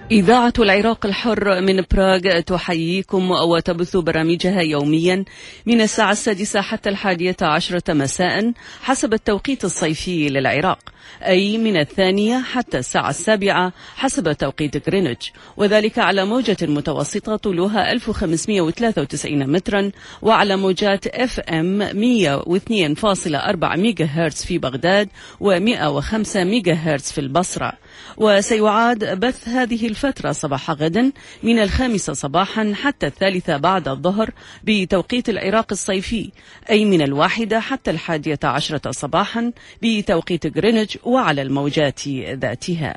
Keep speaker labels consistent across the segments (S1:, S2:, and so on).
S1: إذاعة العراق الحر من براغ تحييكم وتبث برامجها يوميا من الساعة 6 حتى 11 مساء حسب التوقيت الصيفي للعراق، أي من 2 حتى الساعة 7 حسب توقيت غرينتش، وذلك على موجة متوسطة طولها 1593 مترا وعلى موجات FM 102.4 ميجا هرتز في بغداد و105 ميجا هرتز في البصرة. وسيعاد بث هذه الفترة صباح غد من 5 صباحا حتى 3 بعد الظهر بتوقيت العراق الصيفي، أي من 1 حتى 11 صباحا بتوقيت غرينتش وعلى الموجات ذاتها.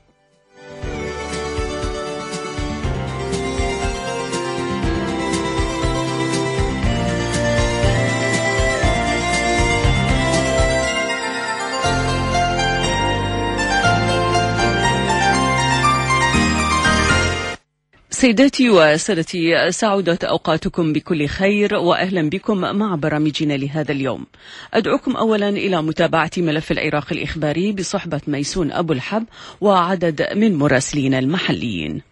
S1: سيداتي وسادتي، سعودت أوقاتكم بكل خير وأهلا بكم مع برامجنا لهذا اليوم. أدعوكم أولا إلى متابعة ملف العراق الإخباري بصحبة ميسون أبو الحب وعدد من مراسلين المحليين.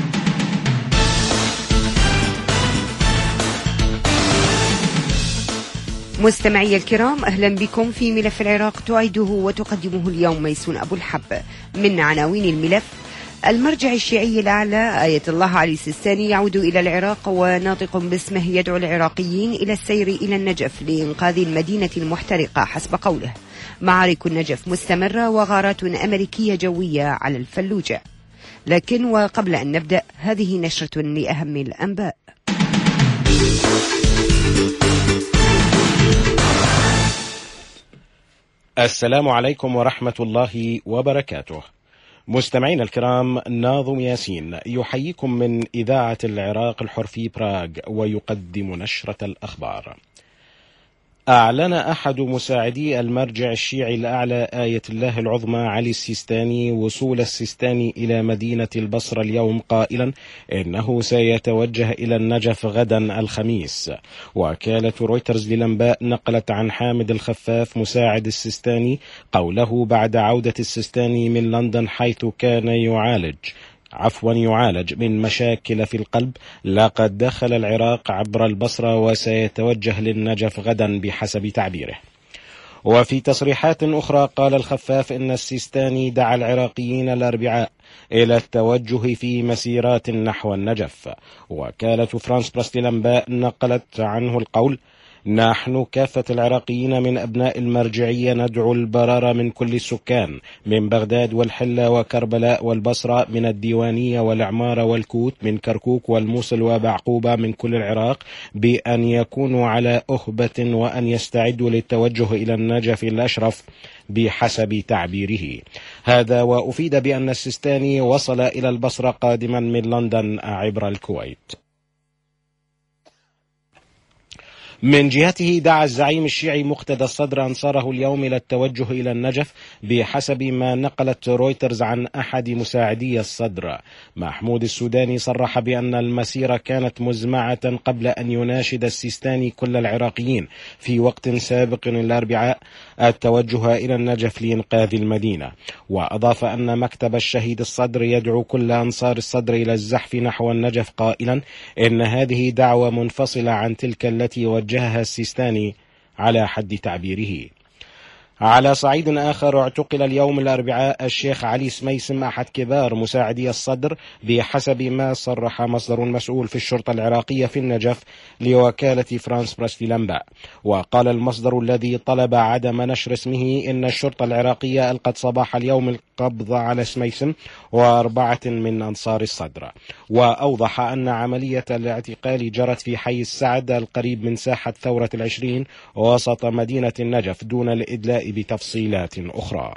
S2: مستمعي الكرام، أهلا بكم في ملف العراق تعيده وتقدمه اليوم ميسون أبو الحب. من عناوين الملف: المرجع الشيعي الأعلى آية الله علي السيستاني يعود إلى العراق وناطق باسمه يدعو العراقيين إلى السير إلى النجف لإنقاذ المدينة المحترقة حسب قوله. معارك النجف مستمرة وغارات أمريكية جوية على الفلوجة. لكن وقبل أن نبدأ هذه نشرة لأهم الأنباء.
S3: السلام عليكم ورحمة الله وبركاته. مستمعين الكرام، ناظم ياسين يحييكم من إذاعة العراق الحر في براغ ويقدم نشرة الأخبار. أعلن أحد مساعدي المرجع الشيعي الأعلى آية الله العظمى علي السيستاني وصول السيستاني إلى مدينة البصرة اليوم قائلا إنه سيتوجه إلى النجف غدا الخميس. وكالة رويترز للأنباء نقلت عن حامد الخفاف مساعد السيستاني قوله بعد عودة السيستاني من لندن حيث كان يعالج من مشاكل في القلب، لقد دخل العراق عبر البصرة وسيتوجه للنجف غدا بحسب تعبيره. وفي تصريحات أخرى قال الخفاف إن السيستاني دعا العراقيين الأربعاء إلى التوجه في مسيرات نحو النجف. وكالة فرانس بريس للأنباء نقلت عنه القول: نحن كافة العراقيين من أبناء المرجعية ندعو البرارة من كل السكان من بغداد والحلة وكربلاء والبصرة، من الديوانية والعمارة والكوت، من كركوك والموصل وبعقوبة، من كل العراق، بأن يكونوا على أهبة وأن يستعدوا للتوجه إلى النجف الأشرف بحسب تعبيره. هذا وأفيد بأن السيستاني وصل إلى البصرة قادما من لندن عبر الكويت. من جهته دعا الزعيم الشيعي مقتدى الصدر أنصاره اليوم إلى التوجه إلى النجف بحسب ما نقلت رويترز عن أحد مساعدي الصدر. محمود السوداني صرح بأن المسيرة كانت مزمعة قبل أن يناشد السيستاني كل العراقيين في وقت سابق الأربعاء التوجه إلى النجف لإنقاذ المدينة. وأضاف أن مكتب الشهيد الصدر يدعو كل أنصار الصدر إلى الزحف نحو النجف قائلا إن هذه دعوة منفصلة عن تلك التي وجهها السيستاني على حد تعبيره. على صعيد آخر، اعتقل اليوم الأربعاء الشيخ علي سميسم أحد كبار مساعدي الصدر بحسب ما صرح مصدر مسؤول في الشرطة العراقية في النجف لوكالة فرانس بريس للأنباء. وقال المصدر الذي طلب عدم نشر اسمه إن الشرطة العراقية ألقت صباح اليوم القبض على سميسم و4 من أنصار الصدر. وأوضح أن عملية الاعتقال جرت في حي السعد القريب من ساحة ثورة 20 وسط مدينة النجف دون الإدلاء بتفصيلات أخرى.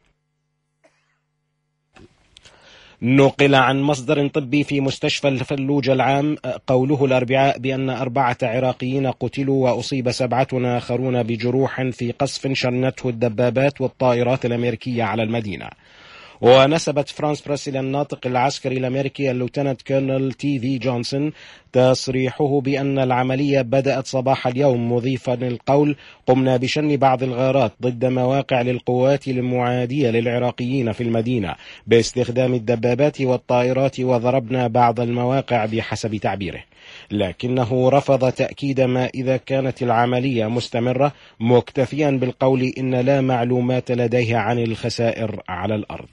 S3: نقل عن مصدر طبي في مستشفى الفلوجة العام قوله الأربعاء بأن 4 عراقيين قتلوا وأصيب 7 آخرون بجروح في قصف شنته الدبابات والطائرات الأمريكية على المدينة. ونسبت فرانس بريس إلى الناطق العسكري الأمريكي اللوتنانت كولونيل تي في جونسون تصريحه بأن العملية بدأت صباح اليوم، مضيفا القول: قمنا بشن بعض الغارات ضد مواقع للقوات المعادية للعراقيين في المدينة باستخدام الدبابات والطائرات، وضربنا بعض المواقع بحسب تعبيره. لكنه رفض تأكيد ما إذا كانت العملية مستمرة، مكتفيا بالقول إن لا معلومات لديه عن الخسائر على الأرض.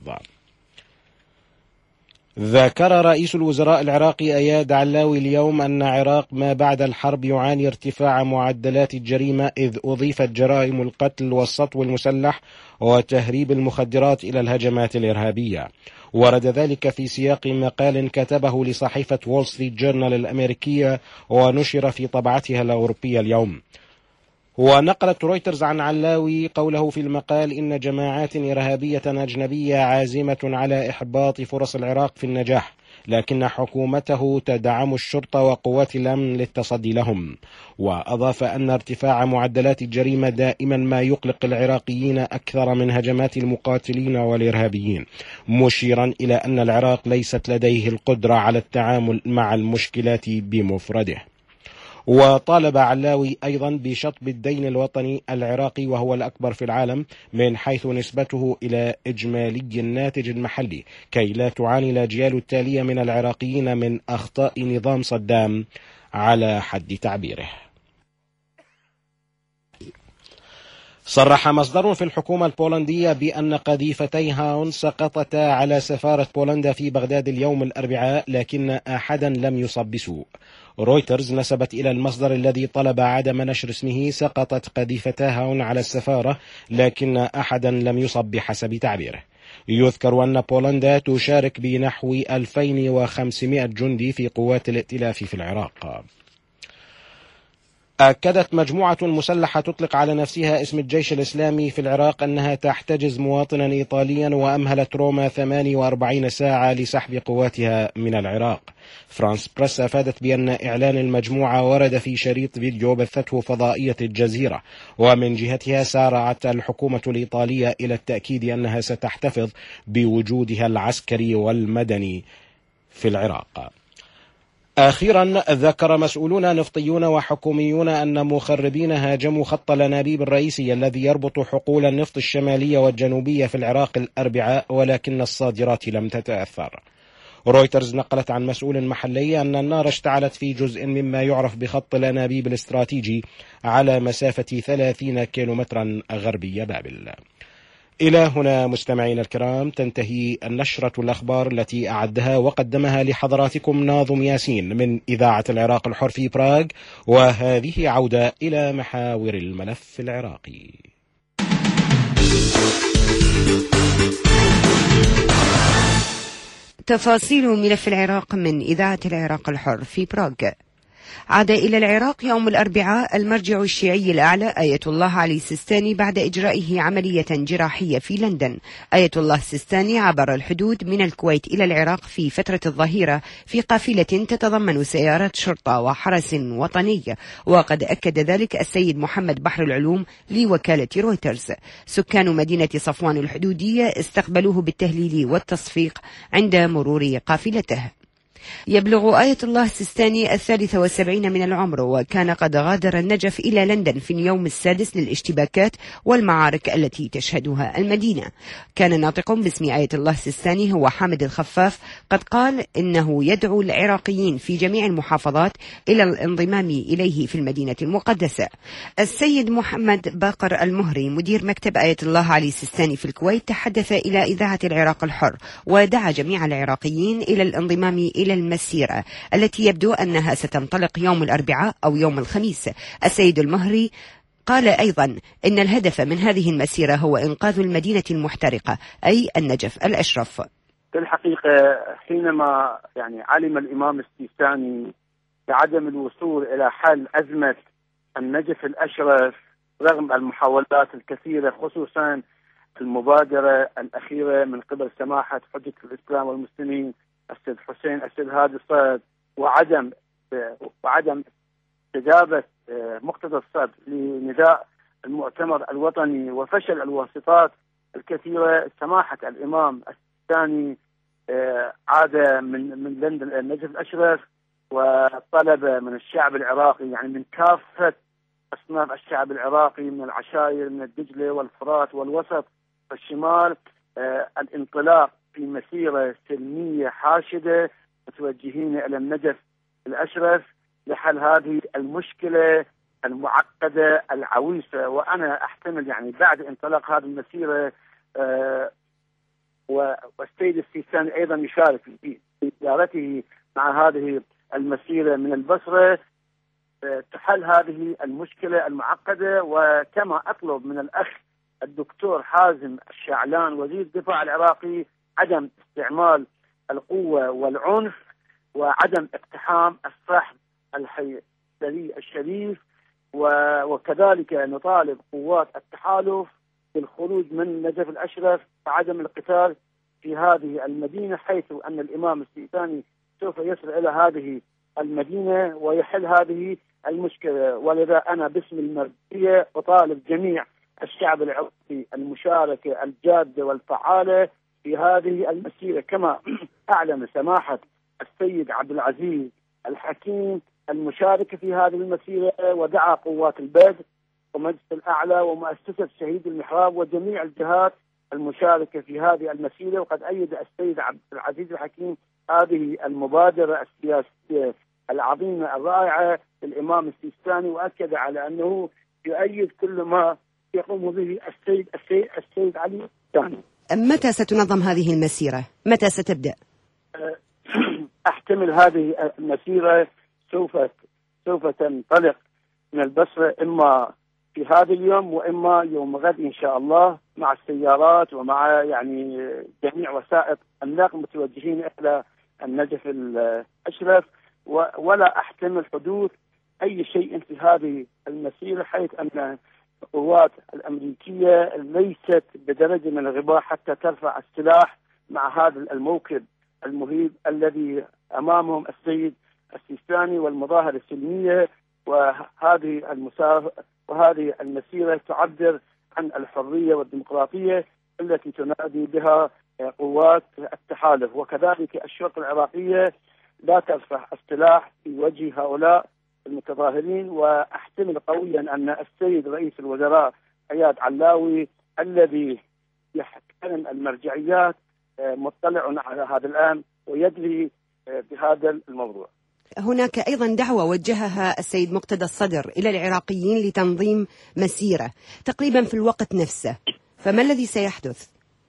S3: ذكر رئيس الوزراء العراقي أياد علاوي اليوم أن العراق ما بعد الحرب يعاني ارتفاع معدلات الجريمة، إذ أضيفت جرائم القتل والسطو المسلح وتهريب المخدرات إلى الهجمات الإرهابية. ورد ذلك في سياق مقال كتبه لصحيفة وول ستريت جورنال الأمريكية ونشر في طبعتها الأوروبية اليوم. ونقلت رويترز عن علاوي قوله في المقال: إن جماعات إرهابية أجنبية عازمة على إحباط فرص العراق في النجاح، لكن حكومته تدعم الشرطة وقوات الأمن للتصدي لهم. وأضاف أن ارتفاع معدلات الجريمة دائما ما يقلق العراقيين أكثر من هجمات المقاتلين والإرهابيين، مشيرا إلى أن العراق ليست لديه القدرة على التعامل مع المشكلات بمفرده. وطالب علاوي أيضا بشطب الدين الوطني العراقي، وهو الأكبر في العالم من حيث نسبته إلى إجمالي الناتج المحلي، كي لا تعاني الأجيال التالية من العراقيين من أخطاء نظام صدام على حد تعبيره. صرح مصدر في الحكومة البولندية بأن قذيفتي هاون سقطتا على سفارة بولندا في بغداد اليوم الأربعاء، لكن أحدا لم يصب بسوء. رويترز نسبت إلى المصدر الذي طلب عدم نشر اسمه: سقطت قذيفتا هاون على السفارة، لكن أحدا لم يصب بحسب تعبيره. يذكر أن بولندا تشارك بنحو 2500 جندي في قوات الائتلاف في العراق. أكدت مجموعة مسلحة تطلق على نفسها اسم الجيش الإسلامي في العراق أنها تحتجز مواطنا إيطاليا، وأمهلت روما 48 ساعة لسحب قواتها من العراق. فرانس بريس أفادت بأن إعلان المجموعة ورد في شريط فيديو بثته فضائية الجزيرة، ومن جهتها سارعت الحكومة الإيطالية إلى التأكيد أنها ستحتفظ بوجودها العسكري والمدني في العراق. أخيرا، ذكر مسؤولون نفطيون وحكوميون أن مخربين هاجموا خط الأنابيب الرئيسي الذي يربط حقول النفط الشمالية والجنوبية في العراق الأربعاء، ولكن الصادرات لم تتأثر. رويترز نقلت عن مسؤول محلي أن النار اشتعلت في جزء مما يعرف بخط الأنابيب الاستراتيجي على مسافة 30 كيلومترا غربي بابل. إلى هنا مستمعينا الكرام تنتهي النشرة الأخبار التي أعدها وقدمها لحضراتكم ناظم ياسين من إذاعة العراق الحر في براغ، وهذه عودة إلى محاور الملف العراقي.
S2: تفاصيل ملف العراق من إذاعة العراق الحر في براغ. عاد إلى العراق يوم الأربعاء المرجع الشيعي الأعلى آية الله علي السيستاني بعد إجرائه عملية جراحية في لندن. آية الله السيستاني عبر الحدود من الكويت إلى العراق في فترة الظهيرة في قافلة تتضمن سيارات شرطة وحرس وطني، وقد أكد ذلك السيد محمد بحر العلوم لوكالة رويترز. سكان مدينة صفوان الحدودية استقبلوه بالتهليل والتصفيق عند مرور قافلته. يبلغ آية الله السيستاني 73 من العمر، وكان قد غادر النجف إلى لندن في اليوم السادس للاشتباكات والمعارك التي تشهدها المدينة. كان ناطق باسم آية الله السيستاني هو حامد الخفاف قد قال إنه يدعو العراقيين في جميع المحافظات إلى الانضمام إليه في المدينة المقدسة. السيد محمد باقر المهري مدير مكتب آية الله علي السيستاني في الكويت تحدث إلى إذاعة العراق الحر ودعا جميع العراقيين إلى الانضمام إلى المسيرة التي يبدو أنها ستنطلق يوم الأربعاء أو يوم الخميس. السيد المهري قال أيضا إن الهدف من هذه المسيرة هو إنقاذ المدينة المحترقة أي النجف الأشرف.
S4: في الحقيقة حينما علم الإمام السيستاني بعدم الوصول إلى حل أزمة النجف الأشرف رغم المحاولات الكثيرة، خصوصا المبادرة الأخيرة من قبل سماحة حجة الإسلام والمسلمين السيد حسين السيد هادي الصدر، وعدم استجابة مقتدى الصدر لنداء المؤتمر الوطني وفشل الواسطات الكثيرة، سماحة الإمام الثاني عاد من لندن إلى النجف الأشرف وطلب من الشعب العراقي، يعني من كافة أصناف الشعب العراقي، من العشائر، من الدجلة والفرات والوسط والشمال، الانطلاق في مسيرة سلمية حاشدة متوجهين إلى النجف الأشرف لحل هذه المشكلة المعقدة العويصة. وأنا أحتمل يعني بعد انطلاق هذه المسيرة والسيد السيستاني أيضا يشارك في زيارته مع هذه المسيرة من البصرة، تحل هذه المشكلة المعقدة. وكما أطلب من الأخ الدكتور حازم الشعلان وزير الدفاع العراقي عدم استعمال القوة والعنف وعدم اقتحام الصحن الحيدري الشريف، وكذلك نطالب قوات التحالف بالخروج من نجف الأشرف وعدم القتال في هذه المدينة، حيث أن الإمام السيستاني سوف يصل إلى هذه المدينة ويحل هذه المشكلة. ولذا أنا باسم المرجعية أطالب جميع الشعب العراقي المشاركة الجادة والفعالة في هذه المسيرة، كما أعلن سماحة السيد عبد العزيز الحكيم المشاركة في هذه المسيرة، ودعا قوات البدر ومجلس الأعلى ومؤسسة شهيد المحراب وجميع الجهات المشاركة في هذه المسيرة. وقد أيد السيد عبد العزيز الحكيم هذه المبادرة السياسية العظيمة الرائعة للإمام السيستاني، وأكد على أنه يؤيد كل ما يقوم به السيد علي السيستاني.
S2: متى ستنظم هذه المسيرة؟ متى ستبدأ؟
S4: أحتمل هذه المسيرة سوف تنطلق من البصرة إما في هذا اليوم وإما يوم غد إن شاء الله، مع السيارات ومع يعني جميع وسائط النقل متوجهين إلى النجف الأشرف. ولا أحتمل حدوث أي شيء في هذه المسيرة، حيث أن القوات الأمريكية ليست بدرجة من الغباء حتى ترفع السلاح مع هذا الموكب المهيب الذي أمامهم السيد السيستاني والمظاهر السلمية. وهذه المسيرة تعبر عن الحرية والديمقراطية التي تنادي بها قوات التحالف. وكذلك الشرطة العراقية لا ترفع السلاح في وجه هؤلاء المتظاهرين. وأحتمل قويا أن السيد رئيس الوزراء عياد علاوي الذي يحترم المرجعيات مطلع على هذا الآن ويدري بهذا الموضوع.
S2: هناك أيضا دعوة وجهها السيد مقتدى الصدر إلى العراقيين لتنظيم مسيرة تقريبا في الوقت نفسه، فما الذي سيحدث؟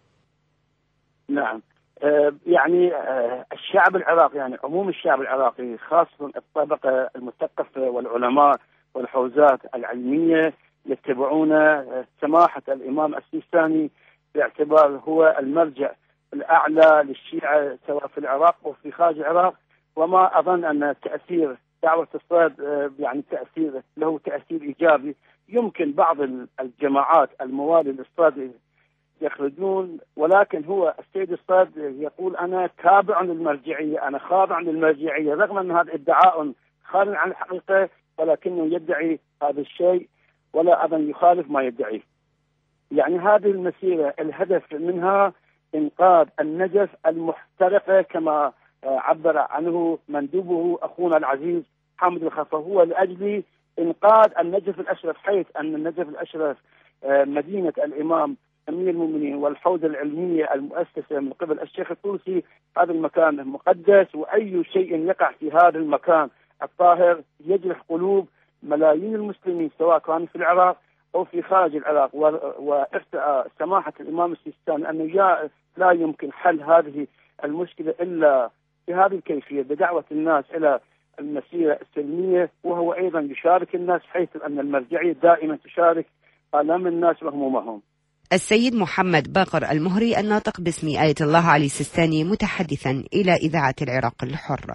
S4: نعم، يعني الشعب العراقي، يعني عموم الشعب العراقي، خاصة الطبقة المثقفة والعلماء والحوزات العلمية، يتبعون سماحة الإمام السيستاني باعتبار هو المرجع الأعلى للشيعة سواء في العراق أو في خارج العراق. وما أظن أن تأثير دعوة الصاد يعني له تأثير إيجابي. يمكن بعض الجماعات الموالي للصاد يخرجون، ولكن هو السيد الصاد يقول أنا تابع للمرجعية، أنا خاضع للمرجعية، رغم أن هذا ادعاء خارج عن الحقيقة، ولكنه يدعي هذا الشيء ولا أظن يخالف ما يدعيه. يعني هذه المسيرة الهدف منها إنقاذ النجف المحترقة كما عبر عنه مندوبه أخونا العزيز حامد الخفا، هو لأجل إنقاذ النجف الأشرف، حيث أن النجف الأشرف مدينة الإمام أمير المؤمنين والحوزة العلمية المؤسسة من قبل الشيخ الطوسي. هذا المكان مقدس، وأي شيء يقع في هذا المكان الطاهر يجرح قلوب ملايين المسلمين سواء كانوا في العراق أو في خارج العراق. وارتأى سماحة الإمام السيستاني أنه لا يمكن حل هذه المشكلة إلا بهذه الكيفية، بدعوة الناس إلى المسيرة السلمية، وهو أيضا يشارك الناس، حيث أن المرجعية دائما تشارك آلام الناس وهمومهم.
S2: السيد محمد باقر المهري الناطق باسم آية الله علي السيستاني متحدثا إلى إذاعة العراق الحر.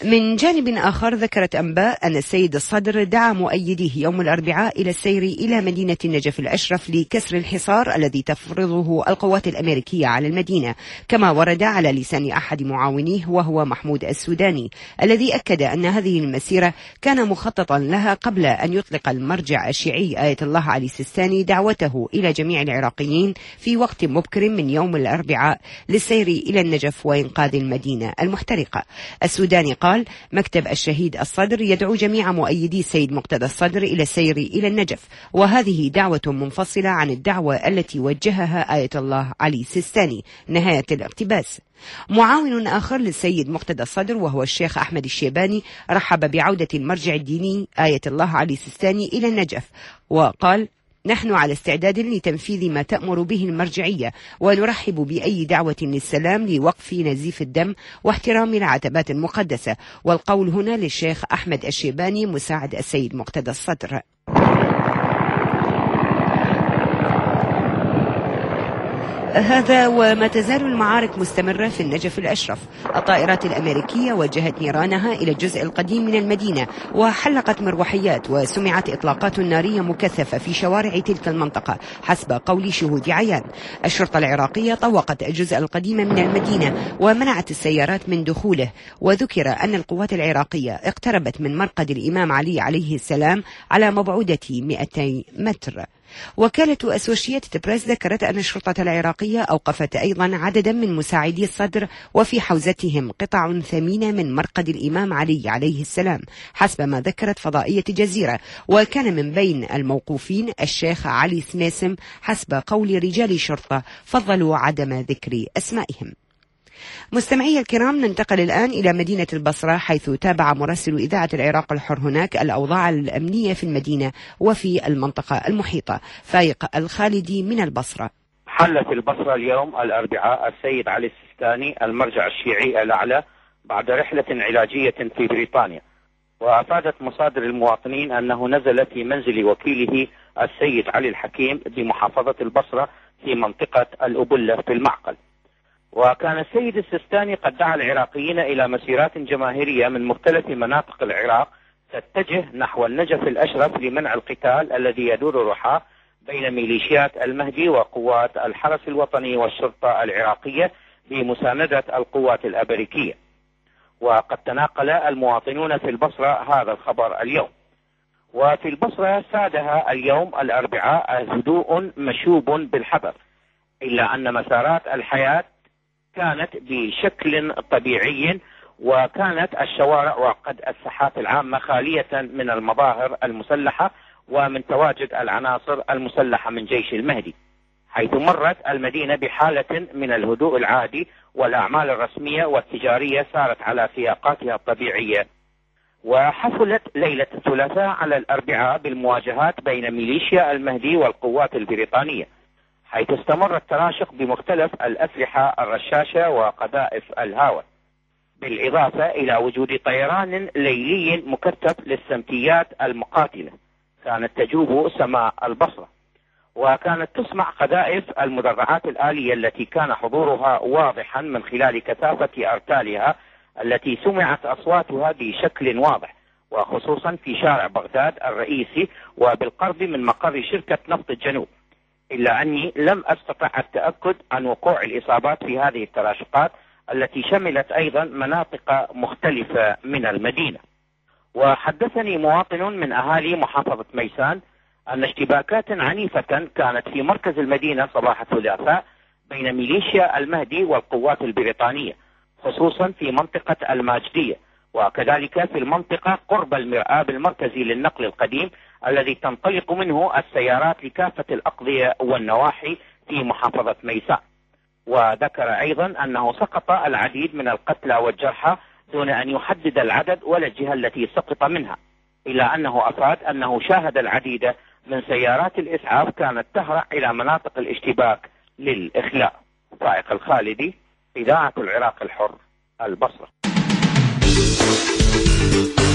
S2: من جانب آخر ذكرت أنباء أن السيد الصدر دعا مؤيديه يوم الأربعاء إلى السير إلى مدينة النجف الأشرف لكسر الحصار الذي تفرضه القوات الأمريكية على المدينة، كما ورد على لسان أحد معاونيه وهو محمود السوداني، الذي أكد أن هذه المسيرة كان مخططا لها قبل أن يطلق المرجع الشيعي آية الله علي سيستاني دعوته إلى جميع العراقيين في وقت مبكر من يوم الأربعاء للسير إلى النجف وإنقاذ المدينة المحترقة. السوداني قال: مكتب الشهيد الصدر يدعو جميع مؤيدي السيد مقتدى الصدر إلى السير إلى النجف، وهذه دعوة منفصلة عن الدعوة التي وجهها آية الله علي سيستاني. نهاية الاقتباس. معاون آخر للسيد مقتدى الصدر وهو الشيخ أحمد الشيباني رحب بعودة المرجع الديني آية الله علي سيستاني إلى النجف، وقال: نحن على استعداد لتنفيذ ما تأمر به المرجعية، ونرحب بأي دعوة للسلام لوقف نزيف الدم واحترام العتبات المقدسة. والقول هنا للشيخ أحمد الشيباني مساعد السيد مقتدى الصدر. هذا وما تزال المعارك مستمرة في النجف الأشرف. الطائرات الأمريكية وجهت نيرانها إلى الجزء القديم من المدينة وحلقت مروحيات، وسمعت إطلاقات نارية مكثفة في شوارع تلك المنطقة حسب قول شهود عيان. الشرطة العراقية طوقت الجزء القديم من المدينة ومنعت السيارات من دخوله، وذكر أن القوات العراقية اقتربت من مرقد الإمام علي عليه السلام على مبعودة 200 متر. وكالة أسوشيتد بريس ذكرت أن الشرطة العراقية أوقفت أيضا عددا من مساعدي الصدر وفي حوزتهم قطع ثمينة من مرقد الإمام علي عليه السلام حسب ما ذكرت فضائية الجزيرة، وكان من بين الموقوفين الشيخ علي سميسم حسب قول رجال شرطة فضلوا عدم ذكر أسمائهم. مستمعي الكرام، ننتقل الآن إلى مدينة البصرة، حيث تابع مراسل إذاعة العراق الحر هناك الأوضاع الأمنية في المدينة وفي المنطقة المحيطة. فايق الخالدي من البصرة.
S5: حل في البصرة اليوم الأربعاء السيد علي السيستاني المرجع الشيعي الأعلى بعد رحلة علاجية في بريطانيا، وأفادت مصادر المواطنين أنه نزل في منزل وكيله السيد علي الحكيم بمحافظة البصرة في منطقة الأبلة في المعقل. وكان السيد السيستاني قد دعا العراقيين إلى مسيرات جماهيرية من مختلف مناطق العراق تتجه نحو النجف الأشرف لمنع القتال الذي يدور رحاه بين ميليشيات المهدي وقوات الحرس الوطني والشرطة العراقية بمساندة القوات الأمريكية. وقد تناقل المواطنون في البصرة هذا الخبر اليوم. وفي البصرة سادها اليوم الأربعاء هدوء مشوب بالحذر، إلا أن مسارات الحياة كانت بشكل طبيعي، وكانت الشوارع وقد الساحات العامة خالية من المظاهر المسلحة ومن تواجد العناصر المسلحة من جيش المهدي، حيث مرت المدينة بحالة من الهدوء العادي، والأعمال الرسمية والتجارية سارت على سياقاتها الطبيعية. وحصلت ليلة الثلاثاء على الأربعاء بالمواجهات بين ميليشيا المهدي والقوات البريطانية، حيث استمر التراشق بمختلف الأسلحة الرشاشة وقذائف الهاون، بالإضافة إلى وجود طيران ليلي مكثف للسمكيات المقاتلة كانت تجوب سماء البصرة. وكانت تسمع قذائف المدرعات الآلية التي كان حضورها واضحا من خلال كثافة أرتالها التي سمعت أصواتها بشكل واضح، وخصوصا في شارع بغداد الرئيسي وبالقرب من مقر شركة نفط الجنوب، إلا أني لم أستطع التأكد عن وقوع الإصابات في هذه التراشقات التي شملت أيضا مناطق مختلفة من المدينة. وحدثني مواطن من أهالي محافظة ميسان أن اشتباكات عنيفة كانت في مركز المدينة صباح الثلاثاء بين ميليشيا المهدي والقوات البريطانية، خصوصا في منطقة الماجدية، وكذلك في المنطقة قرب المرآب المركزي للنقل القديم الذي تنطلق منه السيارات لكافة الأقضية والنواحي في محافظة ميسان. وذكر أيضا أنه سقط العديد من القتلى والجرحى دون أن يحدد العدد ولا الجهة التي سقط منها، إلا أنه أفاد أنه شاهد العديد من سيارات الإسعاف كانت تهرع إلى مناطق الاشتباك للإخلاء. فائق الخالدي، إذاعة العراق الحر، البصرة.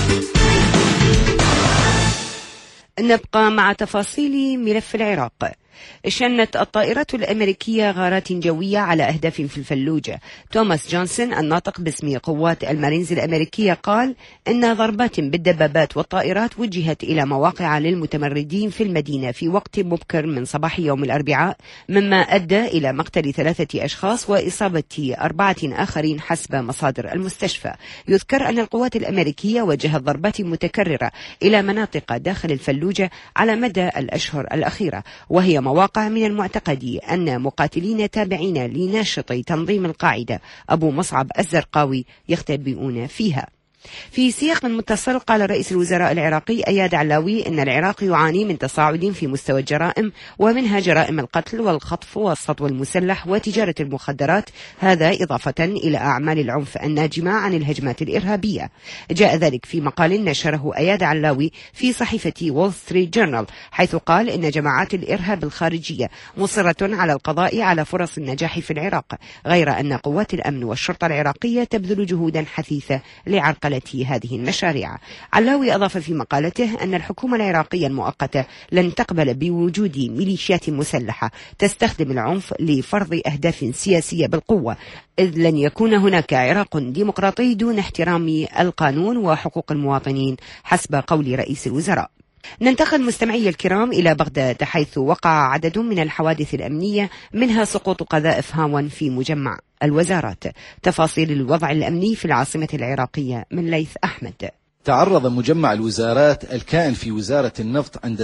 S2: نبقى مع تفاصيل ملف العراق. شنت الطائرات الأمريكية غارات جوية على أهداف في الفلوجة. توماس جونسون الناطق باسم قوات المارينز الأمريكية قال إن ضربات بالدبابات والطائرات وجهت إلى مواقع للمتمردين في المدينة في وقت مبكر من صباح يوم الأربعاء، مما أدى إلى مقتل 3 أشخاص وإصابة 4 آخرين حسب مصادر المستشفى. يذكر أن القوات الأمريكية وجهت ضربات متكررة إلى مناطق داخل الفلوجة على مدى الأشهر الأخيرة، وهي مواقع من المعتقد أن مقاتلين تابعين لناشطي تنظيم القاعدة أبو مصعب الزرقاوي يختبئون فيها. في سياق متصل، قال رئيس الوزراء العراقي أياد علاوي إن العراق يعاني من تصاعد في مستوى الجرائم، ومنها جرائم القتل والخطف والسطو المسلح وتجارة المخدرات، هذا إضافة إلى أعمال العنف الناجمة عن الهجمات الإرهابية. جاء ذلك في مقال نشره أياد علاوي في صحيفة وول ستريت جورنال، حيث قال إن جماعات الإرهاب الخارجية مصرة على القضاء على فرص النجاح في العراق، غير أن قوات الأمن والشرطة العراقية تبذل جهودا حثيثة لعرقلة هذه المشاريع. علاوي أضاف في مقالته أن الحكومة العراقية المؤقتة لن تقبل بوجود ميليشيات مسلحة تستخدم العنف لفرض أهداف سياسية بالقوة، إذ لن يكون هناك عراق ديمقراطي دون احترام القانون وحقوق المواطنين حسب قول رئيس الوزراء. ننتقل مستمعي الكرام إلى بغداد، حيث وقع عدد من الحوادث الأمنية، منها سقوط قذائف هاون في مجمع الوزارات. تفاصيل الوضع الأمني في العاصمة العراقية من ليث أحمد.
S6: تعرض مجمع الوزارات الكائن في وزارة النفط عند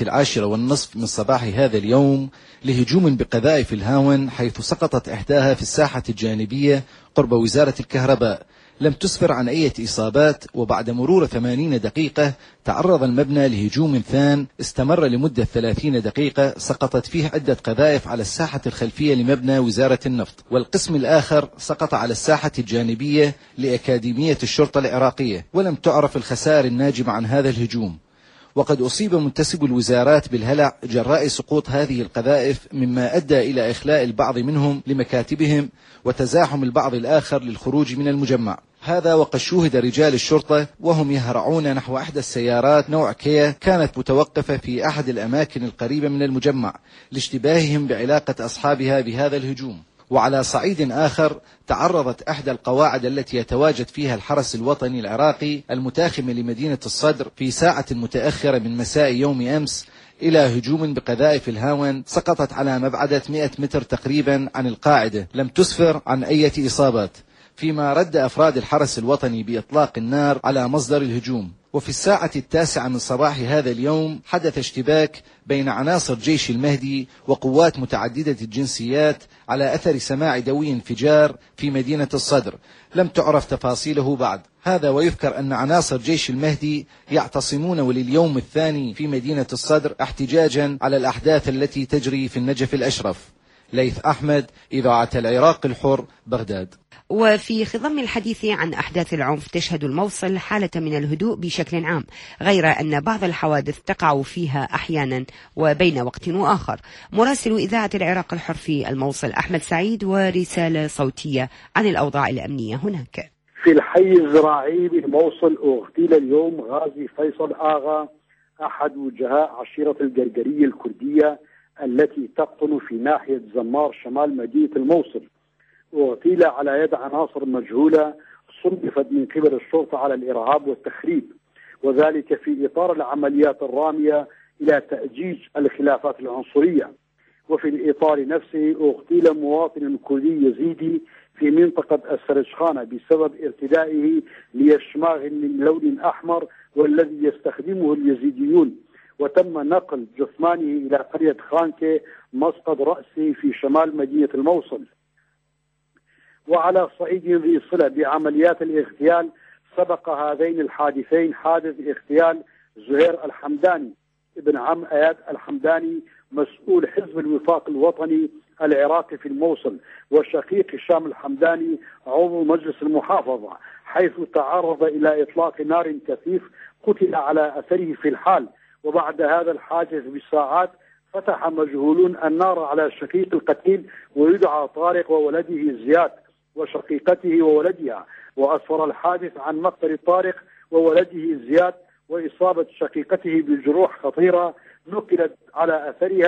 S6: 10:10 من صباح هذا اليوم لهجوم بقذائف الهاون، حيث سقطت إحداها في الساحة الجانبية قرب وزارة الكهرباء. لم تسفر عن أي إصابات، وبعد مرور 80 دقيقة تعرض المبنى لهجوم ثان استمر لمدة 30 دقيقة، سقطت فيه عدة قذائف على الساحة الخلفية لمبنى وزارة النفط، والقسم الآخر سقط على الساحة الجانبية لأكاديمية الشرطة العراقية، ولم تعرف الخسائر الناجمة عن هذا الهجوم. وقد أصيب منتسب الوزارات بالهلع جراء سقوط هذه القذائف، مما أدى إلى إخلاء البعض منهم لمكاتبهم وتزاحم البعض الآخر للخروج من المجمع. هذا وقد شوهد رجال الشرطة وهم يهرعون نحو إحدى السيارات نوع كيا كانت متوقفة في أحد الأماكن القريبة من المجمع لاشتباههم بعلاقة أصحابها بهذا الهجوم. وعلى صعيد آخر، تعرضت إحدى القواعد التي يتواجد فيها الحرس الوطني العراقي المتاخمة لمدينة الصدر في ساعة متأخرة من مساء يوم أمس إلى هجوم بقذائف الهاون سقطت على مبعدة 100 متر تقريبا عن القاعدة، لم تسفر عن أي إصابات، فيما رد أفراد الحرس الوطني بإطلاق النار على مصدر الهجوم. وفي الساعة 9 من صباح هذا اليوم حدث اشتباك بين عناصر جيش المهدي وقوات متعددة الجنسيات على أثر سماع دوي انفجار في مدينة الصدر، لم تعرف تفاصيله بعد. هذا ويذكر أن عناصر جيش المهدي يعتصمون ولليوم الثاني في مدينة الصدر احتجاجا على الأحداث التي تجري في النجف الأشرف. ليث أحمد، إذاعة العراق الحر، بغداد.
S2: وفي خضم الحديث عن أحداث العنف، تشهد الموصل حالة من الهدوء بشكل عام، غير أن بعض الحوادث تقع فيها أحيانا وبين وقت وآخر. مراسل إذاعة العراق الحر في الموصل أحمد سعيد ورسالة صوتية عن الأوضاع الأمنية هناك.
S7: في الحي الزراعي بالموصل اغتيل اليوم غازي فيصل آغا، أحد وجهاء عشيرة القرقرية الكردية التي تقطن في ناحية زمار شمال مدينة الموصل. اغتيل على يد عناصر مجهولة صنفت من قبل الشرطة على الإرهاب والتخريب، وذلك في إطار العمليات الرامية إلى تأجيج الخلافات العنصرية. وفي الإطار نفسه اغتيل مواطن كردي يزيدي في منطقة السرجخانة بسبب ارتدائه ليشماغ من لون أحمر والذي يستخدمه اليزيديون، وتم نقل جثمانه إلى قرية خانكي مسقط رأسه في شمال مدينة الموصل. وعلى صعيد ذي صلة بعمليات الاغتيال، سبق هذين الحادثين حادث اغتيال زهير الحمداني ابن عم اياد الحمداني مسؤول حزب الوفاق الوطني العراقي في الموصل، وشقيق هشام الحمداني عضو مجلس المحافظة، حيث تعرض إلى إطلاق نار كثيف قتل على أثره في الحال. وبعد هذا الحادث بساعات فتح مجهولون النار على شقيق القتيل ويدعى طارق وولده زياد وشقيقته وولدها، وأسفر الحادث عن مقتل طارق وولده زياد وإصابة شقيقته بجروح خطيرة نقلت على أثرها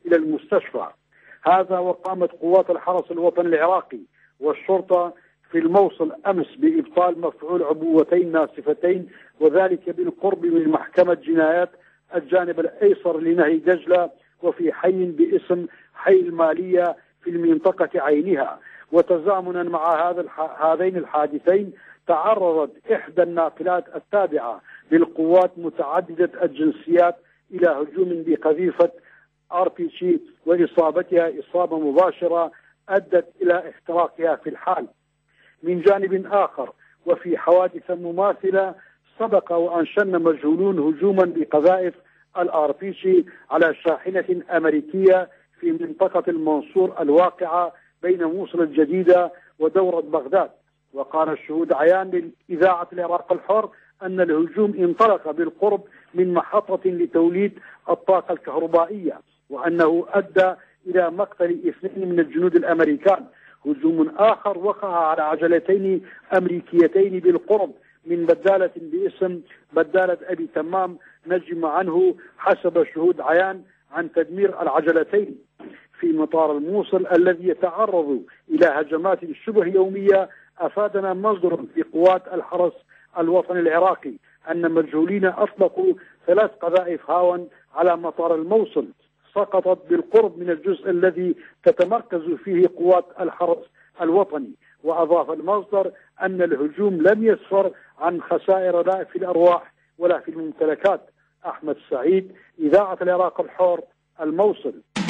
S7: إلى المستشفى. هذا وقامت قوات الحرس الوطني العراقي والشرطة في الموصل أمس بإبطال مفعول عبوتين ناسفتين، وذلك بالقرب من محكمة جنايات الجانب الأيسر لنهي دجلة، وفي حي باسم حي المالية في المنطقة عينها. وتزامنا مع هذين الحادثين تعرضت إحدى الناقلات التابعة للقوات متعددة الجنسيات إلى هجوم بقذيفة RPG وإصابتها إصابة مباشرة أدت إلى احتراقها في الحال. من جانب آخر وفي حوادث مماثلة سبق وأنشن مجهولون هجوما بقذائف RPG على شاحنة أمريكية في منطقة المنصور الواقعة بين موصل الجديدة ودورة بغداد. وقال الشهود عيان لإذاعة العراق الحر أن الهجوم انطلق بالقرب من محطة لتوليد الطاقة الكهربائية، وأنه أدى إلى مقتل 2 من الجنود الأمريكان. هجوم آخر وقع على عجلتين أمريكيتين بالقرب من بدالة باسم بدالة أبي تمام، نجم عنه حسب شهود عيان عن تدمير العجلتين. في مطار الموصل الذي يتعرض إلى هجمات شبه يومية، أفادنا مصدر في قوات الحرس الوطني العراقي أن مجهولين أطلقوا 3 قذائف هاون على مطار الموصل سقطت بالقرب من الجزء الذي تتمركز فيه قوات الحرس الوطني. وأضاف المصدر أن الهجوم لم يسفر عن خسائر لا في الأرواح ولا في الممتلكات. أحمد سعيد، إذاعة العراق الحر، الموصل.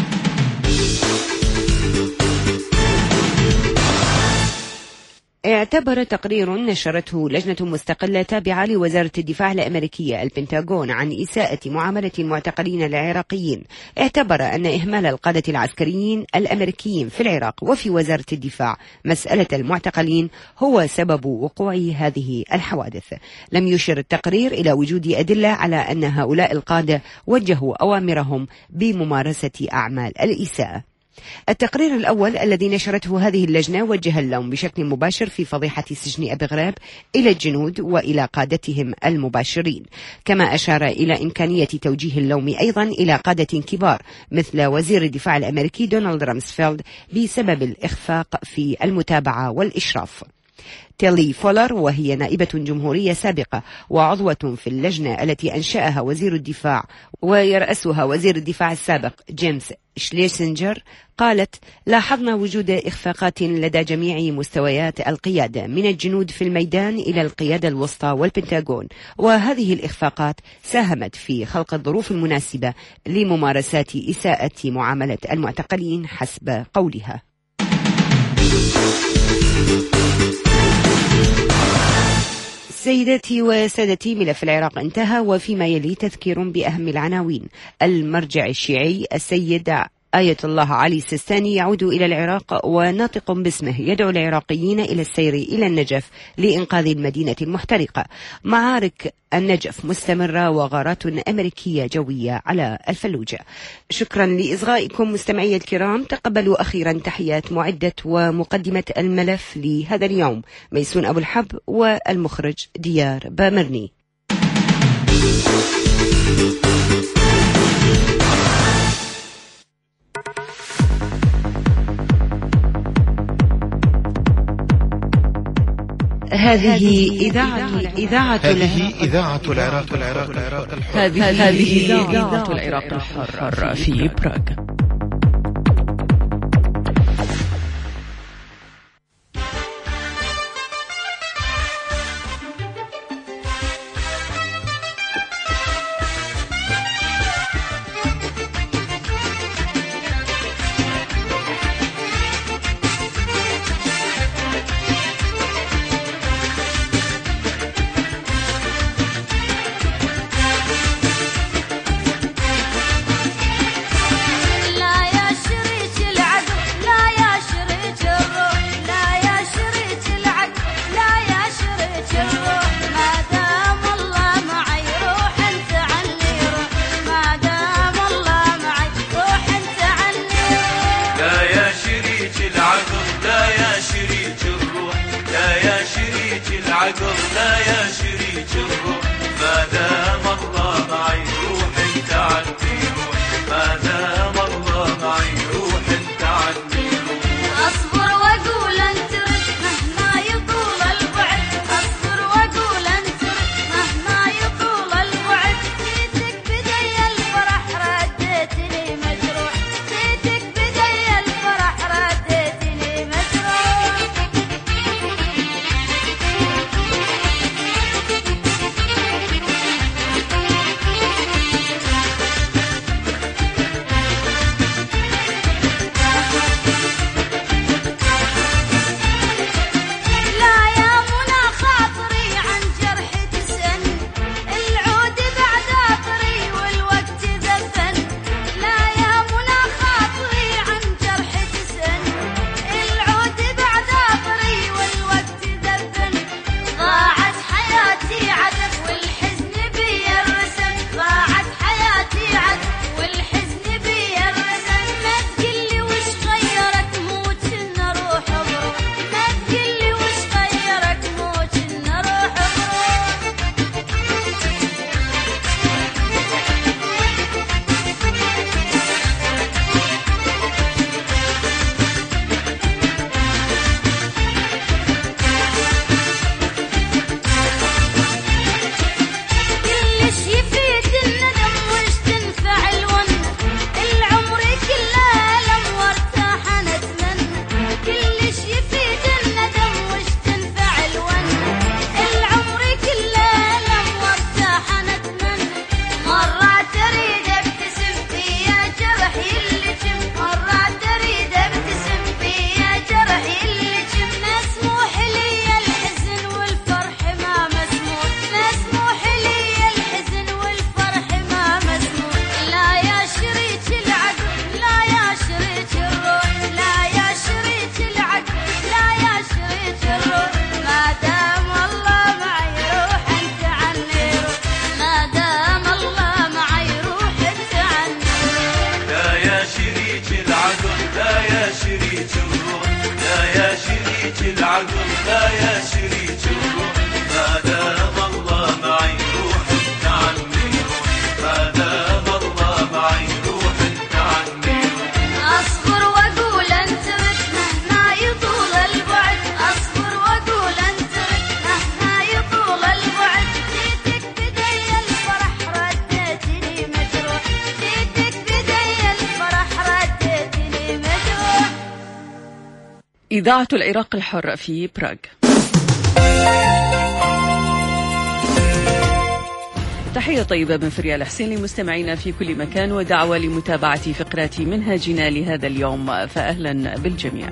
S2: اعتبر تقرير نشرته لجنة مستقلة تابعة لوزارة الدفاع الأمريكية البنتاغون عن إساءة معاملة المعتقلين العراقيين، اعتبر أن إهمال القادة العسكريين الأمريكيين في العراق وفي وزارة الدفاع مسألة المعتقلين هو سبب وقوع هذه الحوادث. لم يشر التقرير إلى وجود أدلة على أن هؤلاء القادة وجهوا أوامرهم بممارسة أعمال الإساءة. التقرير الأول الذي نشرته هذه اللجنة وجه اللوم بشكل مباشر في فضيحة سجن أبي غريب إلى الجنود وإلى قادتهم المباشرين، كما أشار إلى إمكانية توجيه اللوم أيضا إلى قادة كبار مثل وزير الدفاع الأمريكي دونالد رامسفيلد بسبب الإخفاق في المتابعة والإشراف. تيلي فولر، وهي نائبة جمهورية سابقة وعضوة في اللجنة التي أنشأها وزير الدفاع ويرأسها وزير الدفاع السابق جيمس شليسنجر، قالت: لاحظنا وجود إخفاقات لدى جميع مستويات القيادة من الجنود في الميدان إلى القيادة الوسطى والبنتاغون، وهذه الإخفاقات ساهمت في خلق الظروف المناسبة لممارسات إساءة معاملة المعتقلين حسب قولها. سيداتي وسادتي، ملف العراق انتهى، وفيما يلي تذكير بأهم العناوين. المرجع الشيعي السيد آية الله علي السيستاني يعود إلى العراق وناطق باسمه يدعو العراقيين إلى السير إلى النجف لإنقاذ المدينة المحترقة. معارك النجف مستمرة وغارات أمريكية جوية على الفلوجة. شكرا لإصغائكم مستمعي الكرام. تقبلوا أخيرا تحيات معدة ومقدمة الملف لهذا اليوم ميسون أبو الحب والمخرج ديار بامرني. هذه إذاعة العراق الحر في براغ.
S8: لا يا شريك روحي ما دام الله معي روح انت عني روحي ما دام الله معي روح انت عني روحي
S9: أصبر وأقول أنترك مهما يطول البعد أصبر وأقول أنترك مهما يطول البعد جيتك بدي الفرح رديتني مجروح جيتك بدي الفرح رديتني مجروح.
S1: إذاعة العراق الحر في براغ. تحية طيبة من فريال حسين لمستمعينا في كل مكان ودعوة لمتابعة فقرات منهجنا لهذا اليوم، فأهلا بالجميع.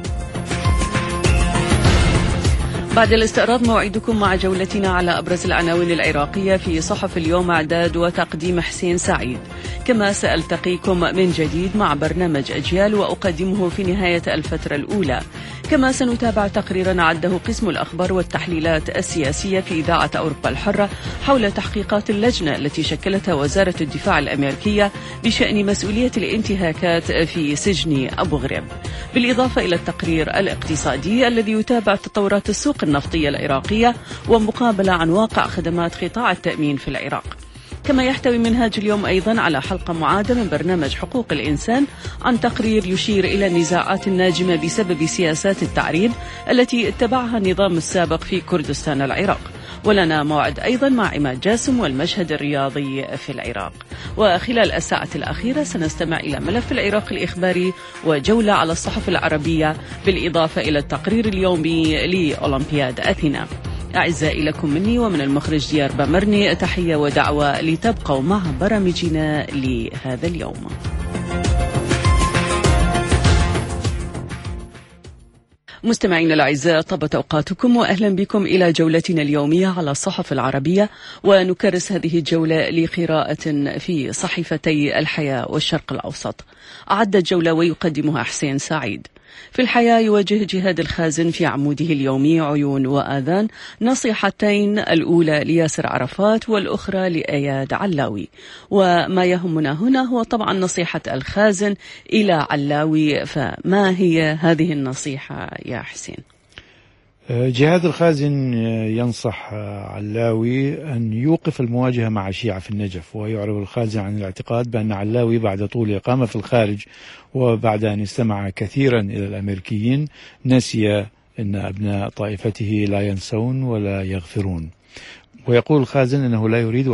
S1: بعد الاستعراض موعدكم مع جولتنا على أبرز العناوين العراقية في صحف اليوم، إعداد وتقديم حسين سعيد. كما سألتقيكم من جديد مع برنامج أجيال وأقدمه في نهاية الفترة الأولى. كما سنتابع تقريرا عده قسم الأخبار والتحليلات السياسية في إذاعة أوروبا الحرة حول تحقيقات اللجنة التي شكلتها وزارة الدفاع الأمريكية بشأن مسؤولية الانتهاكات في سجن أبو غريب، بالإضافة إلى التقرير الاقتصادي الذي يتابع تطورات السوق النفطية العراقية ومقابلة عن واقع خدمات قطاع التأمين في العراق. كما يحتوي منهاج اليوم أيضا على حلقة معادة من برنامج حقوق الإنسان عن تقرير يشير إلى النزاعات الناجمة بسبب سياسات التعريب التي اتبعها النظام السابق في كردستان العراق. ولنا موعد أيضا مع عماد جاسم والمشهد الرياضي في العراق. وخلال الساعة الأخيرة سنستمع إلى ملف العراق الإخباري وجولة على الصحف العربية، بالإضافة إلى التقرير اليومي لأولمبياد أثينا. أعزائي، لكم مني ومن المخرج ديار بامرني تحية ودعوة لتبقوا مع برامجنا لهذا اليوم. مستمعينا الأعزاء، طابت أوقاتكم وأهلا بكم إلى جولتنا اليومية على الصحف العربية، ونكرس هذه الجولة لقراءة في صحيفتي الحياة والشرق الأوسط. أعد الجولة ويقدمها حسين سعيد. في الحياة، يوجه جهاد الخازن في عموده اليومي عيون وآذان نصيحتين، الأولى لياسر عرفات والأخرى لأياد علاوي. وما يهمنا هنا هو طبعا نصيحة الخازن إلى علاوي، فما هي هذه النصيحة يا حسين؟
S10: جهاد الخازن ينصح علاوي أن يوقف المواجهة مع الشيعة في النجف، ويعرب الخازن عن الاعتقاد بأن علاوي بعد طول إقامة في الخارج وبعد أن استمع كثيرا إلى الأمريكيين نسي أن أبناء طائفته لا ينسون ولا يغفرون. ويقول الخازن أنه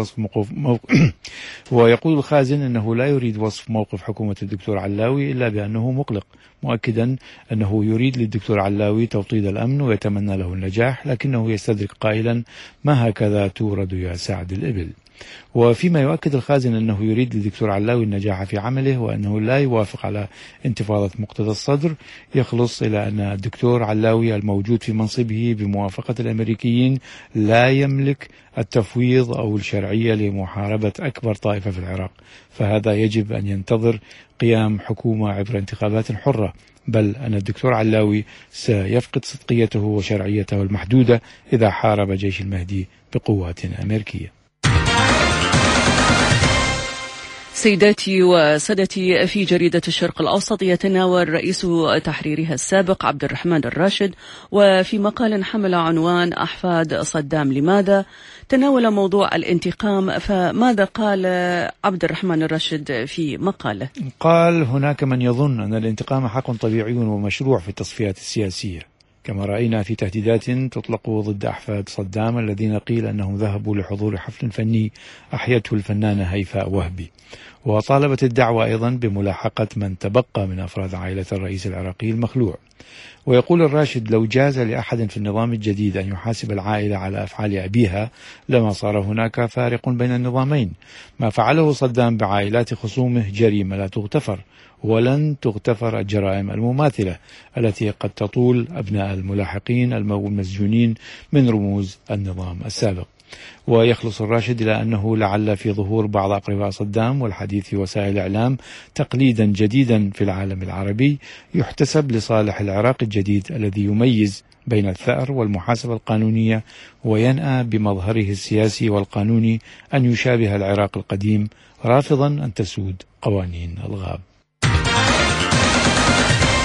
S10: لا يريد وصف موقف حكومة الدكتور علاوي إلا بأنه مقلق، مؤكدا أنه يريد للدكتور علاوي توطيد الأمن ويتمنى له النجاح، لكنه يستدرك قائلا: ما هكذا تورد يا سعد الإبل. وفيما يؤكد الخازن أنه يريد للدكتور علاوي النجاح في عمله وأنه لا يوافق على انتفاضة مقتدى الصدر، يخلص إلى أن الدكتور علاوي الموجود في منصبه بموافقة الأمريكيين لا يملك التفويض أو الشرعية لمحاربة أكبر طائفة في العراق، فهذا يجب أن ينتظر قيام حكومة عبر انتخابات حرة، بل أن الدكتور علاوي سيفقد صدقيته وشرعيته المحدودة إذا حارب جيش المهدي بقوات أمريكية.
S1: سيداتي وسادتي، في جريدة الشرق الأوسط يتناول رئيس تحريرها السابق عبد الرحمن الراشد، وفي مقال حمل عنوان أحفاد صدام لماذا؟ تناول موضوع الانتقام. فماذا قال عبد الرحمن الراشد في مقاله؟
S10: قال: هناك من يظن أن الانتقام حق طبيعي ومشروع في التصفيات السياسية، كما رأينا في تهديدات تطلق ضد أحفاد صدام الذين قيل أنهم ذهبوا لحضور حفل فني أحيته الفنانة هيفاء وهبي. وطالبت الدعوة أيضا بملاحقة من تبقى من أفراد عائلة الرئيس العراقي المخلوع. ويقول الراشد: لو جاز لأحد في النظام الجديد أن يحاسب العائلة على أفعال أبيها لما صار هناك فارق بين النظامين. ما فعله صدام بعائلات خصومه جريمة لا تغتفر، ولن تغتفر الجرائم المماثلة التي قد تطول أبناء الملاحقين المسجونين من رموز النظام السابق. ويخلص الراشد إلى أنه لعل في ظهور بعض أقرباء صدام والحديث في وسائل الإعلام تقليدا جديدا في العالم العربي يحتسب لصالح العراق الجديد الذي يميز بين الثأر والمحاسبة القانونية، وينأى بمظهره السياسي والقانوني أن يشابه العراق القديم، رافضا أن تسود قوانين الغاب.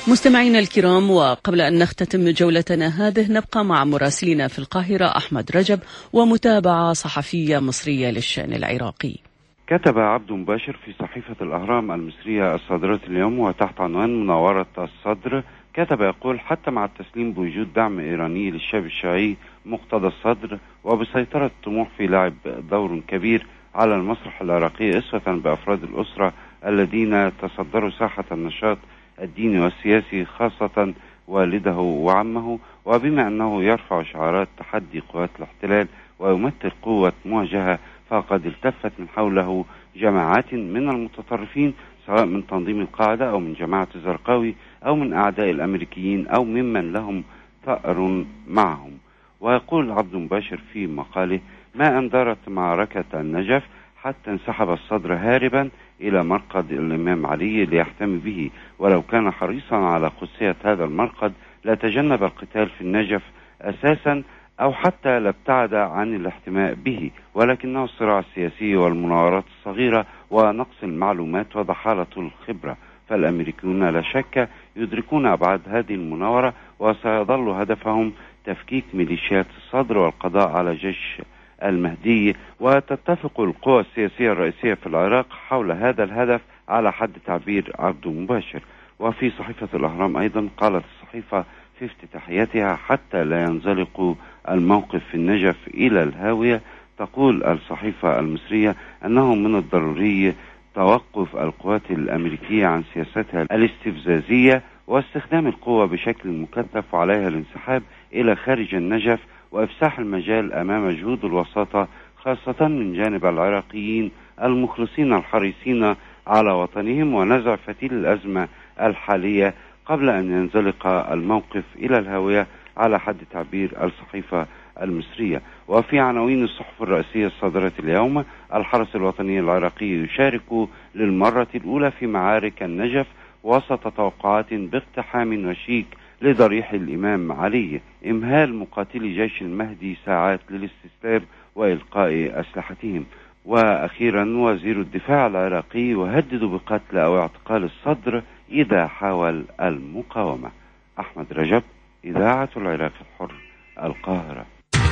S1: مستمعينا الكرام، وقبل أن نختتم جولتنا هذه نبقى مع مراسلنا في القاهرة أحمد رجب ومتابعة صحفية مصرية للشأن العراقي.
S11: كتب عبد مباشر في صحيفة الأهرام المصرية الصادرة اليوم وتحت عنوان مناورة الصدر، كتب يقول: حتى مع التسليم بوجود دعم إيراني للشاب الشيعي مقتدى الصدر وبسيطرة الطموح في لعب دور كبير على المسرح العراقي أسوة بأفراد الأسرة الذين تصدروا ساحة النشاط الديني والسياسي، خاصة والده وعمه، وبما أنه يرفع شعارات تحدي قوات الاحتلال ويمثل قوة مواجهة، فقد التفت من حوله جماعات من المتطرفين، سواء من تنظيم القاعدة أو من جماعة الزرقاوي أو من أعداء الأمريكيين أو ممن لهم ثأر معهم. ويقول عبد مباشر في مقاله: ما أن دارت معركة النجف حتى انسحب الصدر هاربا إلى مرقد الإمام علي ليحتمي به، ولو كان حريصا على قدسية هذا المرقد لتجنب القتال في النجف أساسا، أو حتى لابتعد عن الاحتماء به، ولكنه الصراع السياسي والمناورات الصغيرة ونقص المعلومات وضحالة الخبرة. فالأمريكيون لا شك يدركون أبعاد هذه المناورة، وسيظل هدفهم تفكيك ميليشيات الصدر والقضاء على جيش المهدي. وتتفق القوى السياسية الرئيسية في العراق حول هذا الهدف على حد تعبير عبد مباشر. وفي صحيفة الأهرام أيضا قالت الصحيفة في افتتاحيتها: حتى لا ينزلق الموقف في النجف إلى الهاوية، تقول الصحيفة المصرية أنه من الضروري توقف القوات الأمريكية عن سياستها الاستفزازية واستخدام القوة بشكل مكثف، وعليها الانسحاب إلى خارج النجف وإفساح المجال أمام جهود الوساطة، خاصة من جانب العراقيين المخلصين الحريصين على وطنهم، ونزع فتيل الأزمة الحالية قبل أن ينزلق الموقف إلى الهاوية على حد تعبير الصحيفة المصرية. وفي عناوين الصحف الرئيسية الصادرة اليوم: الحرس الوطني العراقي يشارك للمرة الأولى في معارك النجف وسط توقعات باقتحام وشيك لضريح الإمام علي، إمهال مقاتلي جيش المهدي ساعات للاستسلام وإلقاء أسلحتهم. وأخيرا وزير الدفاع العراقي يهدد بقتل أو اعتقال الصدر إذا حاول المقاومة. أحمد رجب، إذاعة العراق الحر، القاهرة.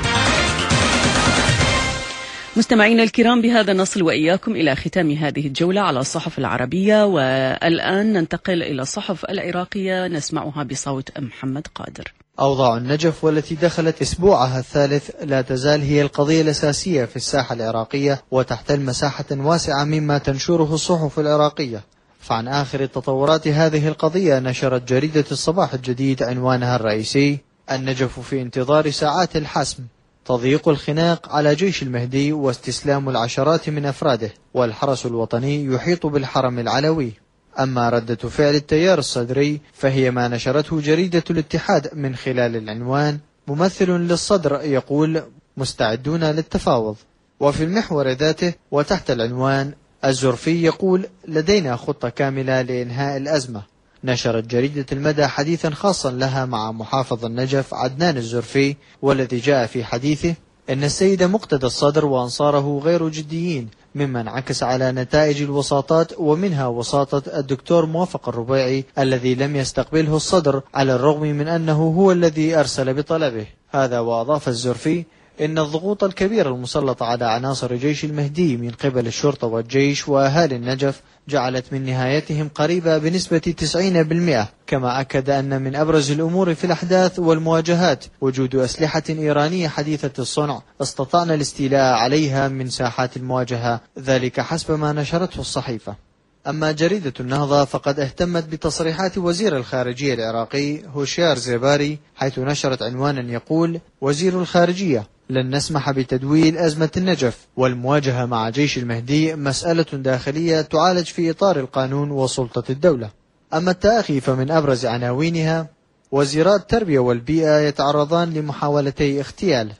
S1: مستمعينا الكرام، بهذا نصل وإياكم إلى ختام هذه الجولة على الصحف العربية، والآن ننتقل إلى الصحف العراقية نسمعها بصوت محمد قادر.
S12: أوضاع النجف والتي دخلت أسبوعها الثالث لا تزال هي القضية الأساسية في الساحة العراقية، وتحتل مساحة واسعة مما تنشره الصحف العراقية. فعن آخر تطورات هذه القضية نشرت جريدة الصباح الجديد عنوانها الرئيسي: النجف في انتظار ساعات الحسم، تضييق الخناق على جيش المهدي واستسلام العشرات من أفراده، والحرس الوطني يحيط بالحرم العلوي. أما ردة فعل التيار الصدري فهي ما نشرته جريدة الاتحاد من خلال العنوان: ممثل للصدر يقول مستعدون للتفاوض. وفي المحور ذاته وتحت العنوان: الزرفي يقول لدينا خطة كاملة لإنهاء الأزمة، نشرت جريدة المدى حديثا خاصا لها مع محافظ النجف عدنان الزرفي، والذي جاء في حديثه إن السيد مقتدى الصدر وأنصاره غير جديين، مما انعكس على نتائج الوساطات، ومنها وساطة الدكتور موفق الربيعي الذي لم يستقبله الصدر على الرغم من أنه هو الذي أرسل بطلبه هذا. وأضاف الزرفي إن الضغوط الكبيرة المسلطة على عناصر جيش المهدي من قبل الشرطة والجيش وأهالي النجف جعلت من نهايتهم قريبة بنسبة 90%. كما أكد أن من أبرز الأمور في الأحداث والمواجهات وجود أسلحة إيرانية حديثة الصنع استطعنا الاستيلاء عليها من ساحات المواجهة، ذلك حسب ما نشرته الصحيفة. أما جريدة النهضة فقد اهتمت بتصريحات وزير الخارجية العراقي هوشيار زيباري، حيث نشرت عنوانا يقول: وزير الخارجية: لن نسمح بتدويل أزمة النجف، والمواجهة مع جيش المهدي مسألة داخلية تعالج في إطار القانون وسلطة الدولة. أما التأخي فمن أبرز عناوينها: وزيرا التربية والبيئة يتعرضان لمحاولتي اغتيال،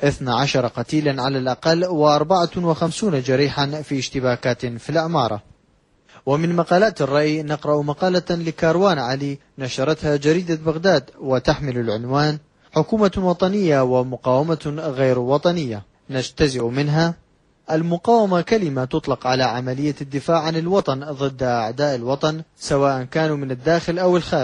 S12: 12 قتيلا على الأقل و54 جريحا في اشتباكات في الأعمارة. ومن مقالات الرأي نقرأ مقالة لكاروان علي نشرتها جريدة بغداد وتحمل العنوان: حكومة وطنية ومقاومة غير وطنية. نجتزئ منها: المقاومة كلمة تطلق على عملية الدفاع عن الوطن ضد أعداء الوطن سواء كانوا من الداخل أو الخارج،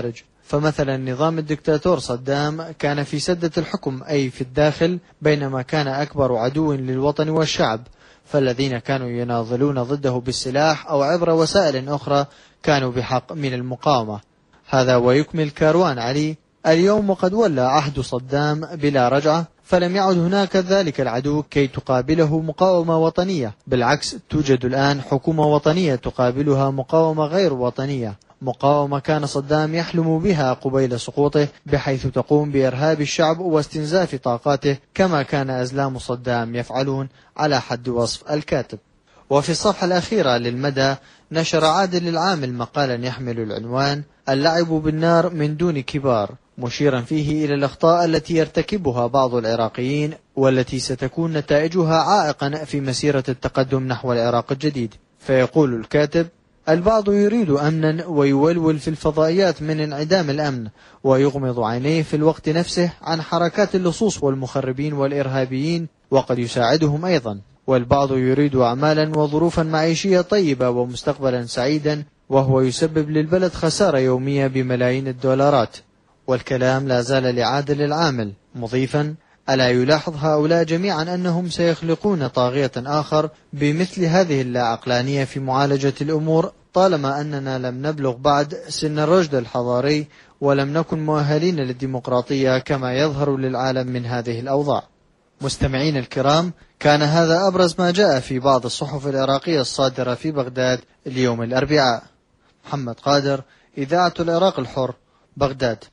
S12: فمثلا نظام الدكتاتور صدام كان في سدة الحكم أي في الداخل، بينما كان أكبر عدو للوطن والشعب، فالذين كانوا يناضلون ضده بالسلاح أو عبر وسائل أخرى كانوا بحق من المقاومة. هذا ويكمل كاروان علي: اليوم وقد ولى عهد صدام بلا رجعة، فلم يعد هناك ذلك العدو كي تقابله مقاومة وطنية، بالعكس توجد الآن حكومة وطنية تقابلها مقاومة غير وطنية، مقاومة كان صدام يحلم بها قبيل سقوطه، بحيث تقوم بإرهاب الشعب واستنزاف طاقاته كما كان أزلام صدام يفعلون على حد وصف الكاتب. وفي الصفحة الأخيرة للمدى نشر عادل العامل مقالا يحمل العنوان: اللعب بالنار من دون كبار، مشيرا فيه إلى الأخطاء التي يرتكبها بعض العراقيين والتي ستكون نتائجها عائقا في مسيرة التقدم نحو العراق الجديد. فيقول الكاتب: البعض يريد أمنا ويولول في الفضائيات من انعدام الأمن، ويغمض عينيه في الوقت نفسه عن حركات اللصوص والمخربين والإرهابيين، وقد يساعدهم أيضا. والبعض يريد أعمالا وظروفا معيشية طيبة ومستقبلا سعيدا، وهو يسبب للبلد خسارة يومية بملايين الدولارات. والكلام لا زال لعادل العامل مضيفا: ألا يلاحظ هؤلاء جميعا أنهم سيخلقون طاغية آخر بمثل هذه اللاعقلانية في معالجة الأمور، طالما أننا لم نبلغ بعد سن الرشد الحضاري ولم نكن مؤهلين للديمقراطية كما يظهر للعالم من هذه الأوضاع. مستمعين الكرام، كان هذا أبرز ما جاء في بعض الصحف العراقية الصادرة في بغداد اليوم الأربعاء. محمد قادر، إذاعة العراق الحر، بغداد.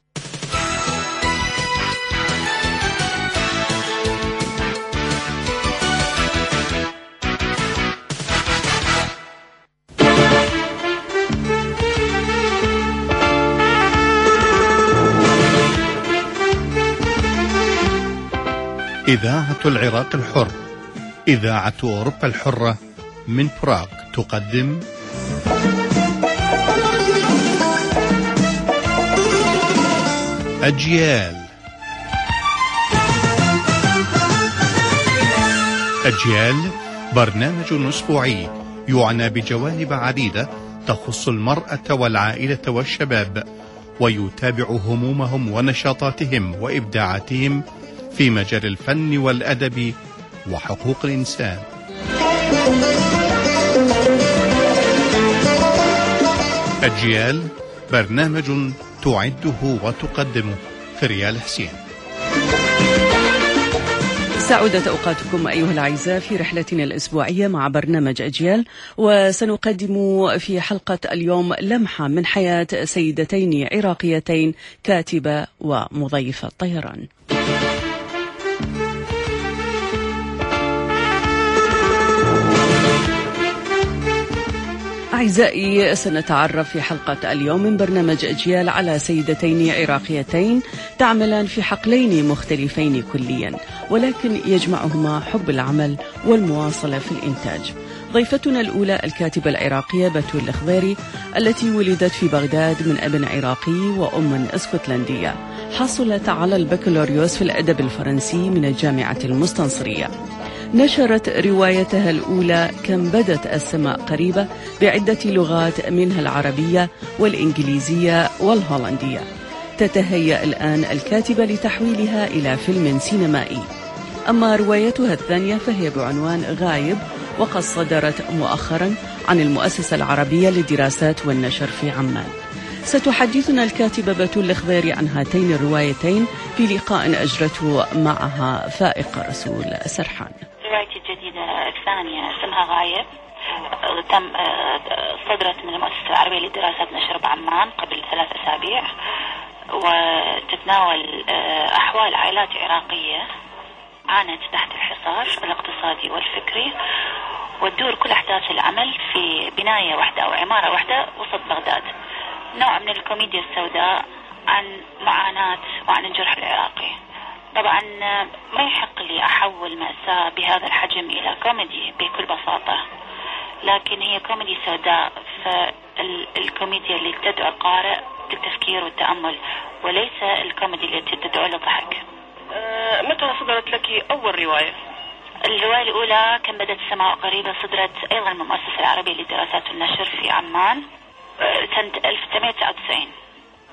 S13: إذاعة العراق الحر، إذاعة أوروبا الحرة من براغ تقدم أجيال. أجيال برنامج أسبوعي يعنى بجوانب عديدة تخص المرأة والعائلة والشباب، ويتابع همومهم ونشاطاتهم وإبداعاتهم في مجال الفن والأدب وحقوق الإنسان. أجيال برنامج تعده وتقدمه فريال حسين.
S1: سعودت أوقاتكم أيها الأعزاء في رحلتنا الأسبوعية مع برنامج أجيال، وسنقدم في حلقة اليوم لمحة من حياة سيدتين عراقيتين، كاتبة ومضيفة طيران. أعزائي، سنتعرف في حلقة اليوم من برنامج أجيال على سيدتين عراقيتين تعملان في حقلين مختلفين كليا، ولكن يجمعهما حب العمل والمواصلة في الإنتاج. ضيفتنا الأولى الكاتبة العراقية بتول الخضيري، التي ولدت في بغداد من أب عراقي وأم اسكتلندية. حصلت على البكالوريوس في الأدب الفرنسي من الجامعة المستنصرية. نشرت روايتها الأولى كم بدت السماء قريبة بعدة لغات منها العربية والإنجليزية والهولندية. تتهيأ الآن الكاتبة لتحويلها إلى فيلم سينمائي. أما روايتها الثانية فهي بعنوان غايب، وقد صدرت مؤخرا عن المؤسسة العربية للدراسات والنشر في عمان. ستحدثنا الكاتبة بتول الخضيري عن هاتين الروايتين في لقاء أجرته معها فائق رسول سرحان.
S14: روايتي الجديدة الثانية اسمها غايب، تم صدرت من المؤسسة العربية للدراسات نشر بعمان قبل 3 أسابيع، وتتناول أحوال عائلات عراقية عانت تحت الحصار الاقتصادي والفكري، وتدور كل أحداث العمل في بناية واحدة أو عمارة واحدة وسط بغداد. نوع من الكوميديا السوداء عن معاناة وعن الجرح العراقي. طبعا ما يحق لي أحول مأساة بهذا الحجم إلى كوميدي بكل بساطة، لكن هي كوميدي سوداء، فالكوميديا اللي تدعو القارئ للتفكير والتأمل، وليس الكوميدي التي تدعو للضحك.
S15: متى صدرت لك أول رواية؟
S14: الرواية الأولى كم بدت السماء قريبة، صدرت أيضا من المؤسسة العربية للدراسات والنشر في عمان سنة 1999.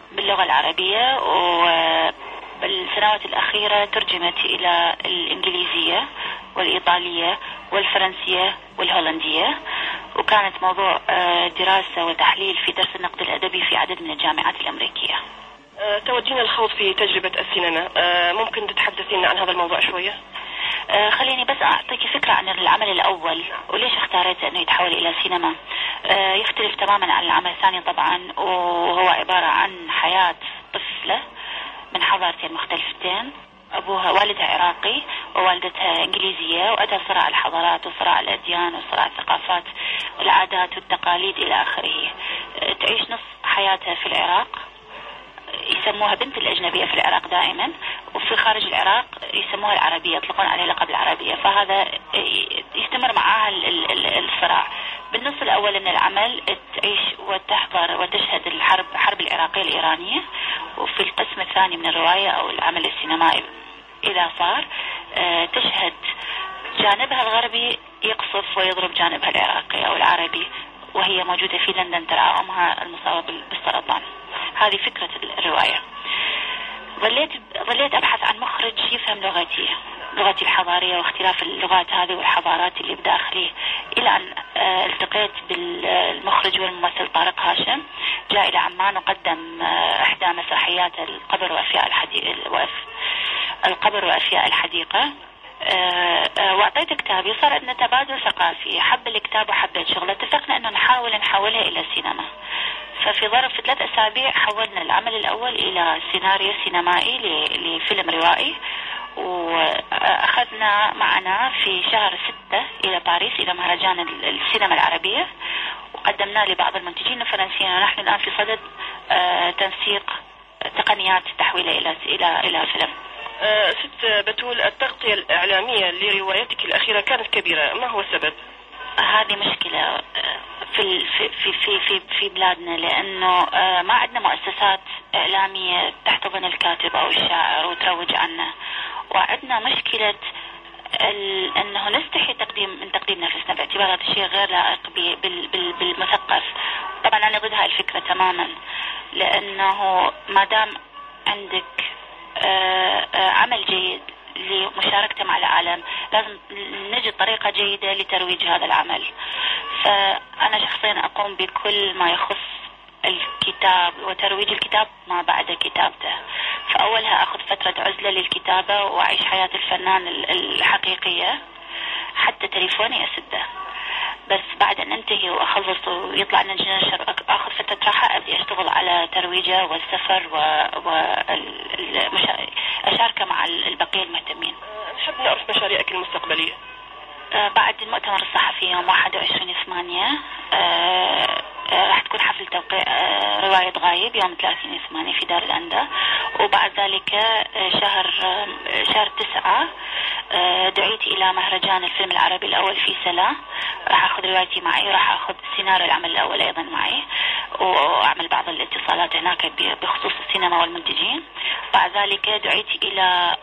S14: باللغة العربية، وبالسنوات الأخيرة ترجمت إلى الإنجليزية والإيطالية والفرنسية والهولندية، وكانت موضوع دراسة وتحليل في درس النقد الأدبي في عدد من الجامعات الأمريكية.
S15: توجهنا الخوض في تجربة السينما، ممكن تتحدثين عن هذا الموضوع شوية؟
S14: خليني بس أعطيك فكرة عن العمل الأول وليش اختاريت أنه يتحول إلى سينما. يختلف تماما عن العمل الثاني طبعا، وهو عبارة عن حياة طفلة من حضارتين مختلفتين، أبوها والدها عراقي ووالدتها إنجليزية، وأتى صراع الحضارات وصراع الأديان وصراع الثقافات والعادات والتقاليد إلى آخره. تعيش نص حياتها في العراق، يسموها بنت الأجنبية في العراق دائما، وفي خارج العراق يسموها العربية، يطلقون عليها لقب العربية، فهذا يستمر معها الصراع. بالنص الأول من العمل تعيش وتحضر وتشهد حرب العراقية الإيرانية، وفي القسم الثاني من الرواية أو العمل السينمائي إذا صار تشهد جانبها الغربي يقصف ويضرب جانبها العراقي أو العربي، وهي موجودة في لندن ترعى أمها المصابة بالسرطان. هذه فكرة الرواية. ظليت أبحث عن مخرج يفهم لغتي الحضارية واختلاف اللغات هذه والحضارات اللي بداخلي، إلى أن التقيت بالمخرج والممثل طارق هاشم. جاء إلى عمان وقدم إحدى مسرحيات القبر وأفياء الحديقة. وأعطيت كتابي، صار عندنا تبادل ثقافي، حب الكتاب وحبيت شغله، اتفقنا أنه نحولها إلى سينما. ففي ظرف 3 أسابيع حولنا العمل الأول إلى سيناريو سينمائي لفيلم روائي، وأخذنا معنا في شهر 6 إلى باريس إلى مهرجان السينما العربية، وقدمناه لبعض المنتجين الفرنسيين، ونحن الآن في صدد تنسيق تقنيات تحويله إلى فيلم.
S15: ست بتول، التغطية الإعلامية لروايتك الأخيرة كانت كبيرة، ما هو السبب؟
S14: هذه مشكلة في بلادنا، لأنه ما عندنا مؤسسات إعلامية تحتضن الكاتب أو الشاعر وتروج عنه، وعندنا مشكلة أنه نستحي من تقديم نفسنا باعتبار هذا الشيء غير لائق بالمثقف. طبعا أنا ضد هاي الفكرة تماما، لأنه ما دام عندك عمل جيد لمشاركته مع العالم لازم نجد طريقة جيدة لترويج هذا العمل. فأنا شخصيا أقوم بكل ما يخص الكتاب وترويج الكتاب ما بعد كتابته. فأولها أخذ فترة عزلة للكتابة وأعيش حياة الفنان الحقيقية، حتى تليفوني أسده، بس بعد أن أنتهي وأخلص ويطلع نشر أخذ فترة راحة أبدي أشتغل على ترويجه والسفر وأشاركه مع البقية المهتمين.
S15: نحب نعرف مشاريعك المستقبلية.
S14: بعد المؤتمر الصحفي يوم 21/8 راح تكون حفل توقيع رواية غايب يوم 30/8 في دار الأندى، وبعد ذلك شهر 9 دعيت إلى مهرجان الفيلم العربي الأول في سلا، راح أخذ روايتي معي، راح أخذ سيناريو العمل الأول أيضا معي، وأعمل بعض الاتصالات هناك بخصوص السينما والمنتجين. بعد ذلك دعيت إلى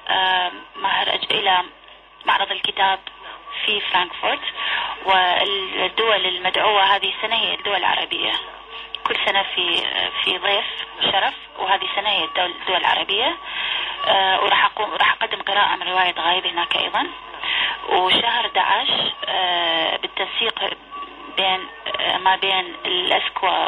S14: معرض الكتاب في فرانكفورت، والدول المدعوة هذه السنة هي الدول العربية. كل سنة في ضيف شرف، وهذه السنة هي الدول العربية. وراح أقدم قراءة من رواية غايب هناك أيضا. وشهر 11 بالتنسيق ما بين الأسكوا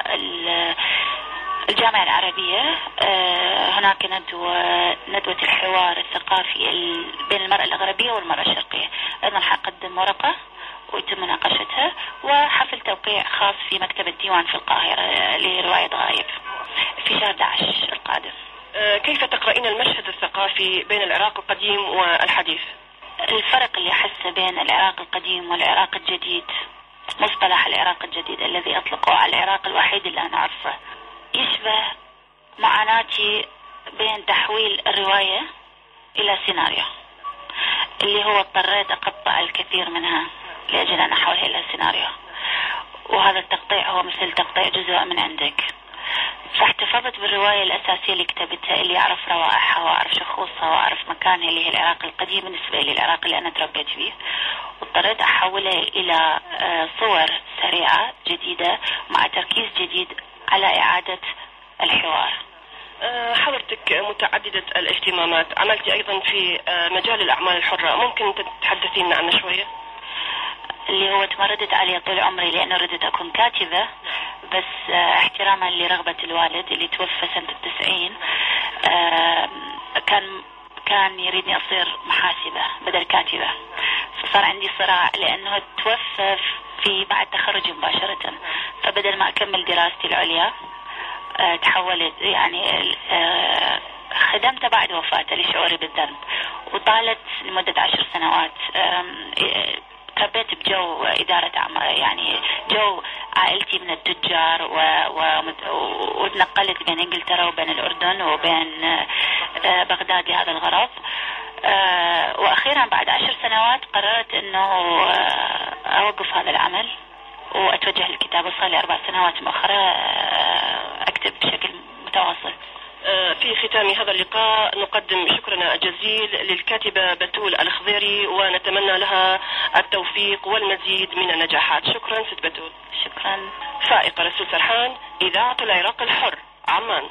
S14: والجامعة العربية هناك ندوة الحوار الثقافي بين المرأة الغربية والمرأة الشرقية. أيضا حقدم ورقة ويتم مناقشتها، وحفل توقيع خاص في مكتب الديوان في القاهرة لرواية غايب في شهر 11 القادم.
S15: كيف تقرأين المشهد الثقافي بين العراق القديم والحديث؟
S14: الفرق اللي أحسه بين العراق القديم والعراق الجديد، مصطلح العراق الجديد الذي أطلقوه على العراق الوحيد اللي أنا أعرفه، يشبه معاناتي بين تحويل الرواية إلى سيناريو، اللي هو اضطريت أقطع الكثير منها لأجل أن أحولها إلى سيناريو، وهذا التقطيع هو مثل تقطيع جزء من عندك. فاحتفظت بالرواية الأساسية اللي كتبتها، اللي أعرف روائحها وأعرف شخوصها وأعرف مكانها، اللي هي العراق القديم بالنسبة لي، العراق اللي أنا تربيت فيه، واضطريت أحولها إلى صور سريعة جديدة مع تركيز جديد على إعادة الحوار.
S15: حضرتك متعددة الاهتمامات، عملت أيضا في مجال الأعمال الحرة، ممكن تتحدثين عنه شوية؟
S14: اللي هو تمردت عليه طول عمري لأنه ردت أكون كاتبة، بس احتراما لرغبة الوالد اللي توفى سنة 90 كان يريدني أصير محاسبة بدل كاتبة، فصار عندي صراع لأنه توفى في بعد تخرجي مباشرة، فبدل ما أكمل دراستي العليا تحولت يعني خدمته بعد وفاته لشعوري بالذنب، وطالت لمدة 10 سنوات. تربيت بجو إدارة يعني جو عائلتي من التجار وتنقلت بين إنجلترا وبين الأردن وبين بغداد لهذا الغرض. وأخيرا بعد 10 سنوات قررت أنه أوقف هذا العمل وأتوجه للكتابة. صار لي 4 سنوات مؤخرة أكتب بشكل متواصل.
S15: في ختام هذا اللقاء نقدم شكرنا الجزيل للكاتبة بتول الخضيري ونتمنى لها التوفيق والمزيد من النجاحات. شكرا ست بتول.
S14: شكرا.
S15: فائقة رسول سرحان، إذاعة العراق الحر، عمان.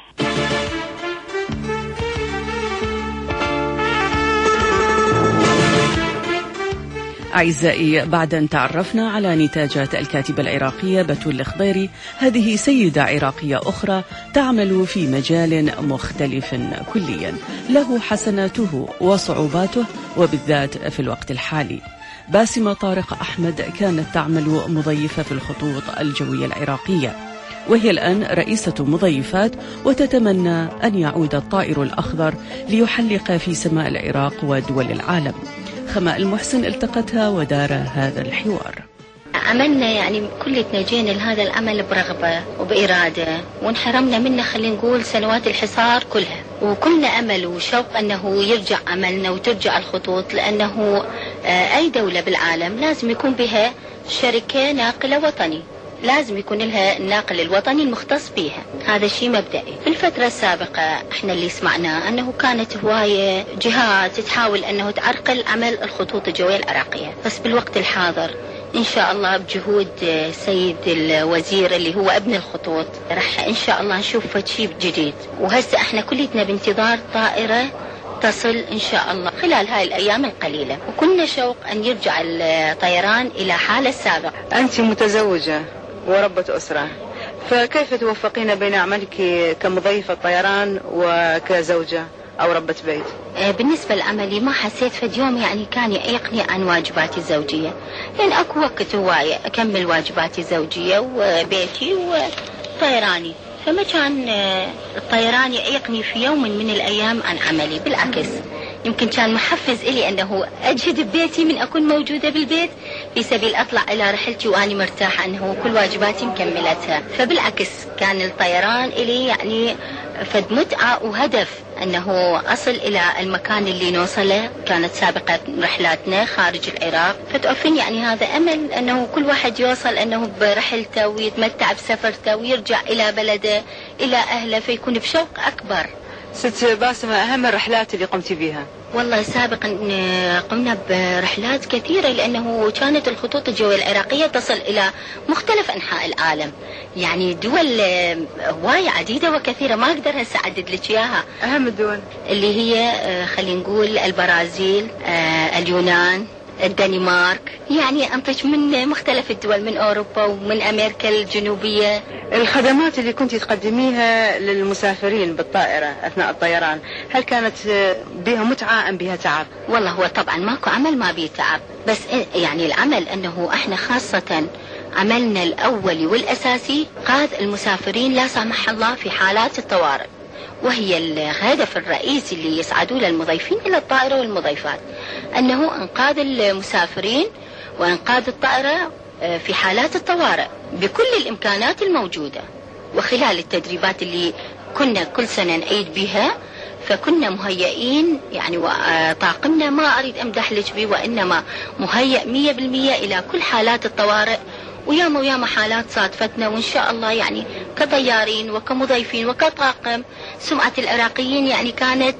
S1: أعزائي، بعد أن تعرفنا على نتاجات الكاتبة العراقية بتول الخضيري، هذه سيدة عراقية أخرى تعمل في مجال مختلف كليا له حسناته وصعوباته، وبالذات في الوقت الحالي. باسمة طارق أحمد كانت تعمل مضيفة في الخطوط الجوية العراقية، وهي الآن رئيسة مضيفات، وتتمنى أن يعود الطائر الأخضر ليحلق في سماء العراق ودول العالم. خماء المحسن التقتها ودار هذا الحوار.
S16: عملنا يعني كلنا جينا لهذا العمل برغبة وبإرادة، وانحرمنا منه خلينا نقول سنوات الحصار كلها، وكلنا أمل وشوق أنه يرجع عملنا وترجع الخطوط، لأنه أي دولة بالعالم لازم يكون بها شركة ناقلة وطني، لازم يكون لها الناقل الوطني المختص بها. هذا شيء مبدئي. في الفترة السابقة احنا اللي سمعناه انه كانت هواية جهات تحاول انه تعرقل عمل الخطوط الجوية العراقية، بس بالوقت الحاضر ان شاء الله بجهود سيد الوزير اللي هو ابن الخطوط راح ان شاء الله نشوف شيء جديد. وهسه احنا كلنا بانتظار طائرة تصل إن شاء الله خلال هاي الأيام القليلة، وكنا شوق أن يرجع الطيران إلى حالة السابق.
S17: أنت متزوجة وربة أسرة، فكيف توفقين بين عملك كمضيفة طيران وكزوجة أو ربة بيت؟
S16: بالنسبة لعملي ما حسيت في يوم يعني كان يقني عن واجباتي الزوجية، لأن أكو وقت هواية أكمل واجباتي الزوجية وبيتي وطيراني، فما كان الطيران يقني في يوم من الأيام عن عملي. بالعكس يمكن كان محفز إلي أنه أجهد ببيتي من أكون موجودة بالبيت في سبيل أطلع إلى رحلتي وأني مرتاحة أنه كل واجباتي مكملتها. فبالعكس كان الطيران إلي يعني فد متعة وهدف أنه أصل إلى المكان اللي نوصله. كانت سابقة رحلاتنا خارج العراق، فتوفين يعني هذا أمل أنه كل واحد يوصل أنه برحلته ويتمتع بسفرته ويرجع إلى بلده إلى أهله، فيكون بشوق أكبر.
S17: ست باسمة، أهم الرحلات اللي قمتي بيها؟
S16: والله سابقا قمنا برحلات كثيرة، لأنه كانت الخطوط الجوية العراقية تصل إلى مختلف أنحاء العالم، يعني دول هواية عديدة وكثيرة ما أقدر هسه أعدد لك إياها.
S17: أهم الدول
S16: اللي هي خلينا نقول البرازيل، اليونان، الدنمارك، يعني أنطج من مختلف الدول من أوروبا ومن أمريكا الجنوبية.
S17: الخدمات اللي كنت تقدميها للمسافرين بالطائرة أثناء الطيران، هل كانت بها متعة أم بها تعب؟
S16: والله هو طبعا ماكو عمل ما بيه تعب، بس يعني العمل أنه احنا خاصة عملنا الأولي والأساسي قاد المسافرين لا سمح الله في حالات الطوارئ، وهي الهدف الرئيسي اللي يسعدوا للمضيفين إلى الطائرة والمضيفات، أنه إنقاذ المسافرين وإنقاذ الطائرة في حالات الطوارئ بكل الإمكانات الموجودة. وخلال التدريبات اللي كنا كل سنة نعيد بها فكنا مهيئين، يعني طاقمنا ما أريد أمدح لك به، وإنما مهيئ 100% إلى كل حالات الطوارئ، وياما حالات صادفتنا، وإن شاء الله يعني كطيارين وكمضيفين وكطاقم سمعة العراقيين يعني كانت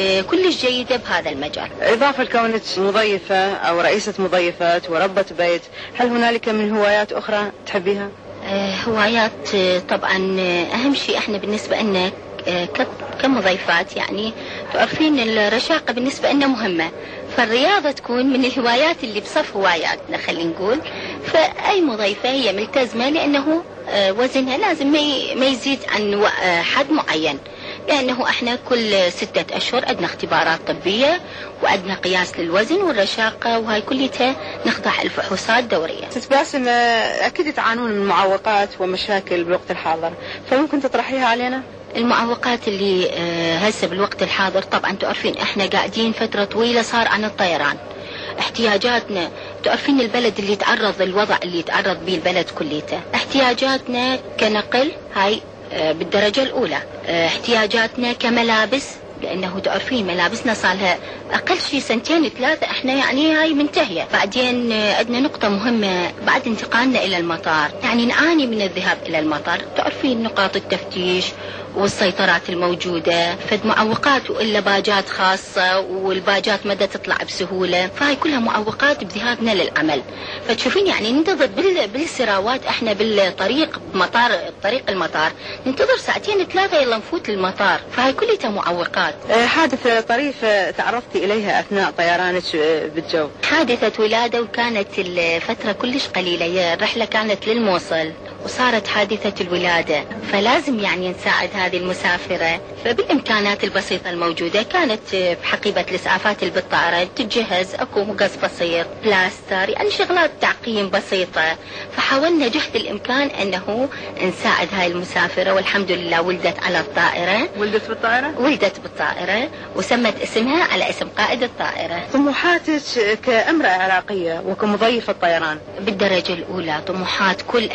S16: كلش جيدة بهذا المجال.
S17: إضافة لكونك مضيفة أو رئيسة مضيفات وربة بيت، هل هنالك من هوايات أخرى تحبيها؟
S16: هوايات طبعا أهم شيء احنا بالنسبة لنا كمضيفات، يعني تعرفين الرشاقة بالنسبة لنا مهمة، فالرياضة تكون من الهوايات اللي بصف هواياتنا خلينا نقول. فأي مضيفة هي ملتزمة لأنه وزنها لازم ما يزيد عن حد معين، لأنه احنا كل 6 أشهر عندنا اختبارات طبية وعندنا قياس للوزن والرشاقة، وهاي كلها نخضع الفحوصات دورية.
S17: ست باسم، أكيد تعانون من معوقات ومشاكل بالوقت الحاضر، فممكن تطرحيها علينا؟
S16: المعوقات اللي هسه بالوقت الحاضر طبعا تعرفين احنا قاعدين فترة طويلة صار عن الطيران، احتياجاتنا تعرفين البلد اللي تعرض للوضع اللي تعرض به البلد كليته، احتياجاتنا كنقل هاي بالدرجة الأولى، احتياجاتنا كملابس لأنه تعرفين ملابسنا صار لها أقل شيء 2-3 احنا يعني هاي منتهية. بعدين عندنا نقطة مهمة بعد انتقالنا إلى المطار، يعني نعاني من الذهاب إلى المطار، تعرفين نقاط التفتيش والسيطرات الموجودة، فد معوقات وإلا باجات خاصة والباجات ما تطلع بسهولة، فهاي كلها معوقات بذهابنا للعمل. فتشوفين يعني ننتظر بالسراوات احنا بالطريق طريق المطار ننتظر 2-3 يلا نفوت للمطار، فهاي كلها معوقات.
S17: حادثة طريفة تعرضتي إليها أثناء طيرانك بالجو؟
S16: حادثة ولادة، وكانت الفترة كلش قليلة، الرحلة كانت للموصل وصارت حادثة الولادة، فلازم يعني نساعد هذه المسافرة. فبالإمكانات البسيطة الموجودة كانت بحقيبة الإسعافات اللي بالطائرة تجهز أكو مقص بسيط، بلاستر، يعني شغلات تعقيم بسيطة. فحاولنا جهد الإمكان أنه نساعد هاي المسافرة، والحمد لله ولدت على الطائرة.
S17: ولدت بالطائرة؟
S16: ولدت بالطائرة وسمت اسمها على اسم قائد الطائرة.
S17: طموحاتك كامرأة عراقية وكمضيفة طيران؟
S16: بالدرجة الأولى طموحات كل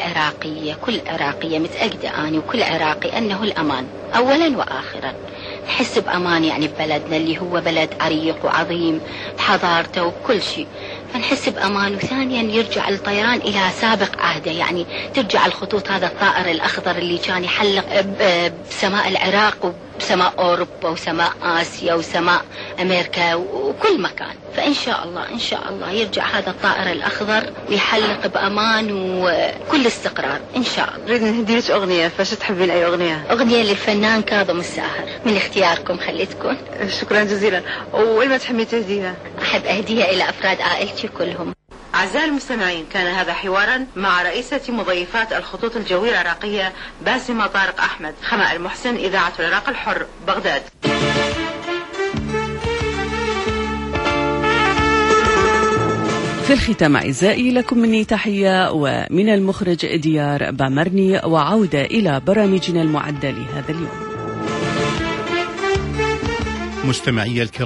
S16: عراقية متأكدة أنا وكل عراقي أنه الأمان أولا وآخرا. نحس بأمان يعني ببلدنا اللي هو بلد عريق وعظيم بحضارته وكل شيء، فنحس بأمان. وثانيا يرجع الطيران إلى سابق عهده، يعني ترجع الخطوط هذا الطائر الأخضر اللي كان يحلق بسماء العراق وبسماء أوروبا وسماء آسيا وسماء أمريكا وكل مكان. فإن شاء الله يرجع هذا الطائر الأخضر ويحلق بأمان وكل استقرار إن شاء الله.
S17: نريد نهدي لك أغنية، فش تحبين أي أغنية؟
S16: أغنية للفنان كاظم الساهر من اختياركم خليتكم.
S17: شكرا جزيلا. وإلما تحبين تهديها؟
S16: أحب أهديها إلى أفراد عائلتي كلهم.
S17: أعزائي المستمعين، كان هذا حوارا مع رئيسة مضيفات الخطوط الجوية العراقية باسمة طارق أحمد. خماء المحسن، إذاعة العراق الحر، بغداد.
S1: في الختام أعزائي لكم مني تحية ومن المخرج ديار بامرني، وعودة إلى برامجنا المعدة لهذا اليوم.
S13: مستمعي الكرام.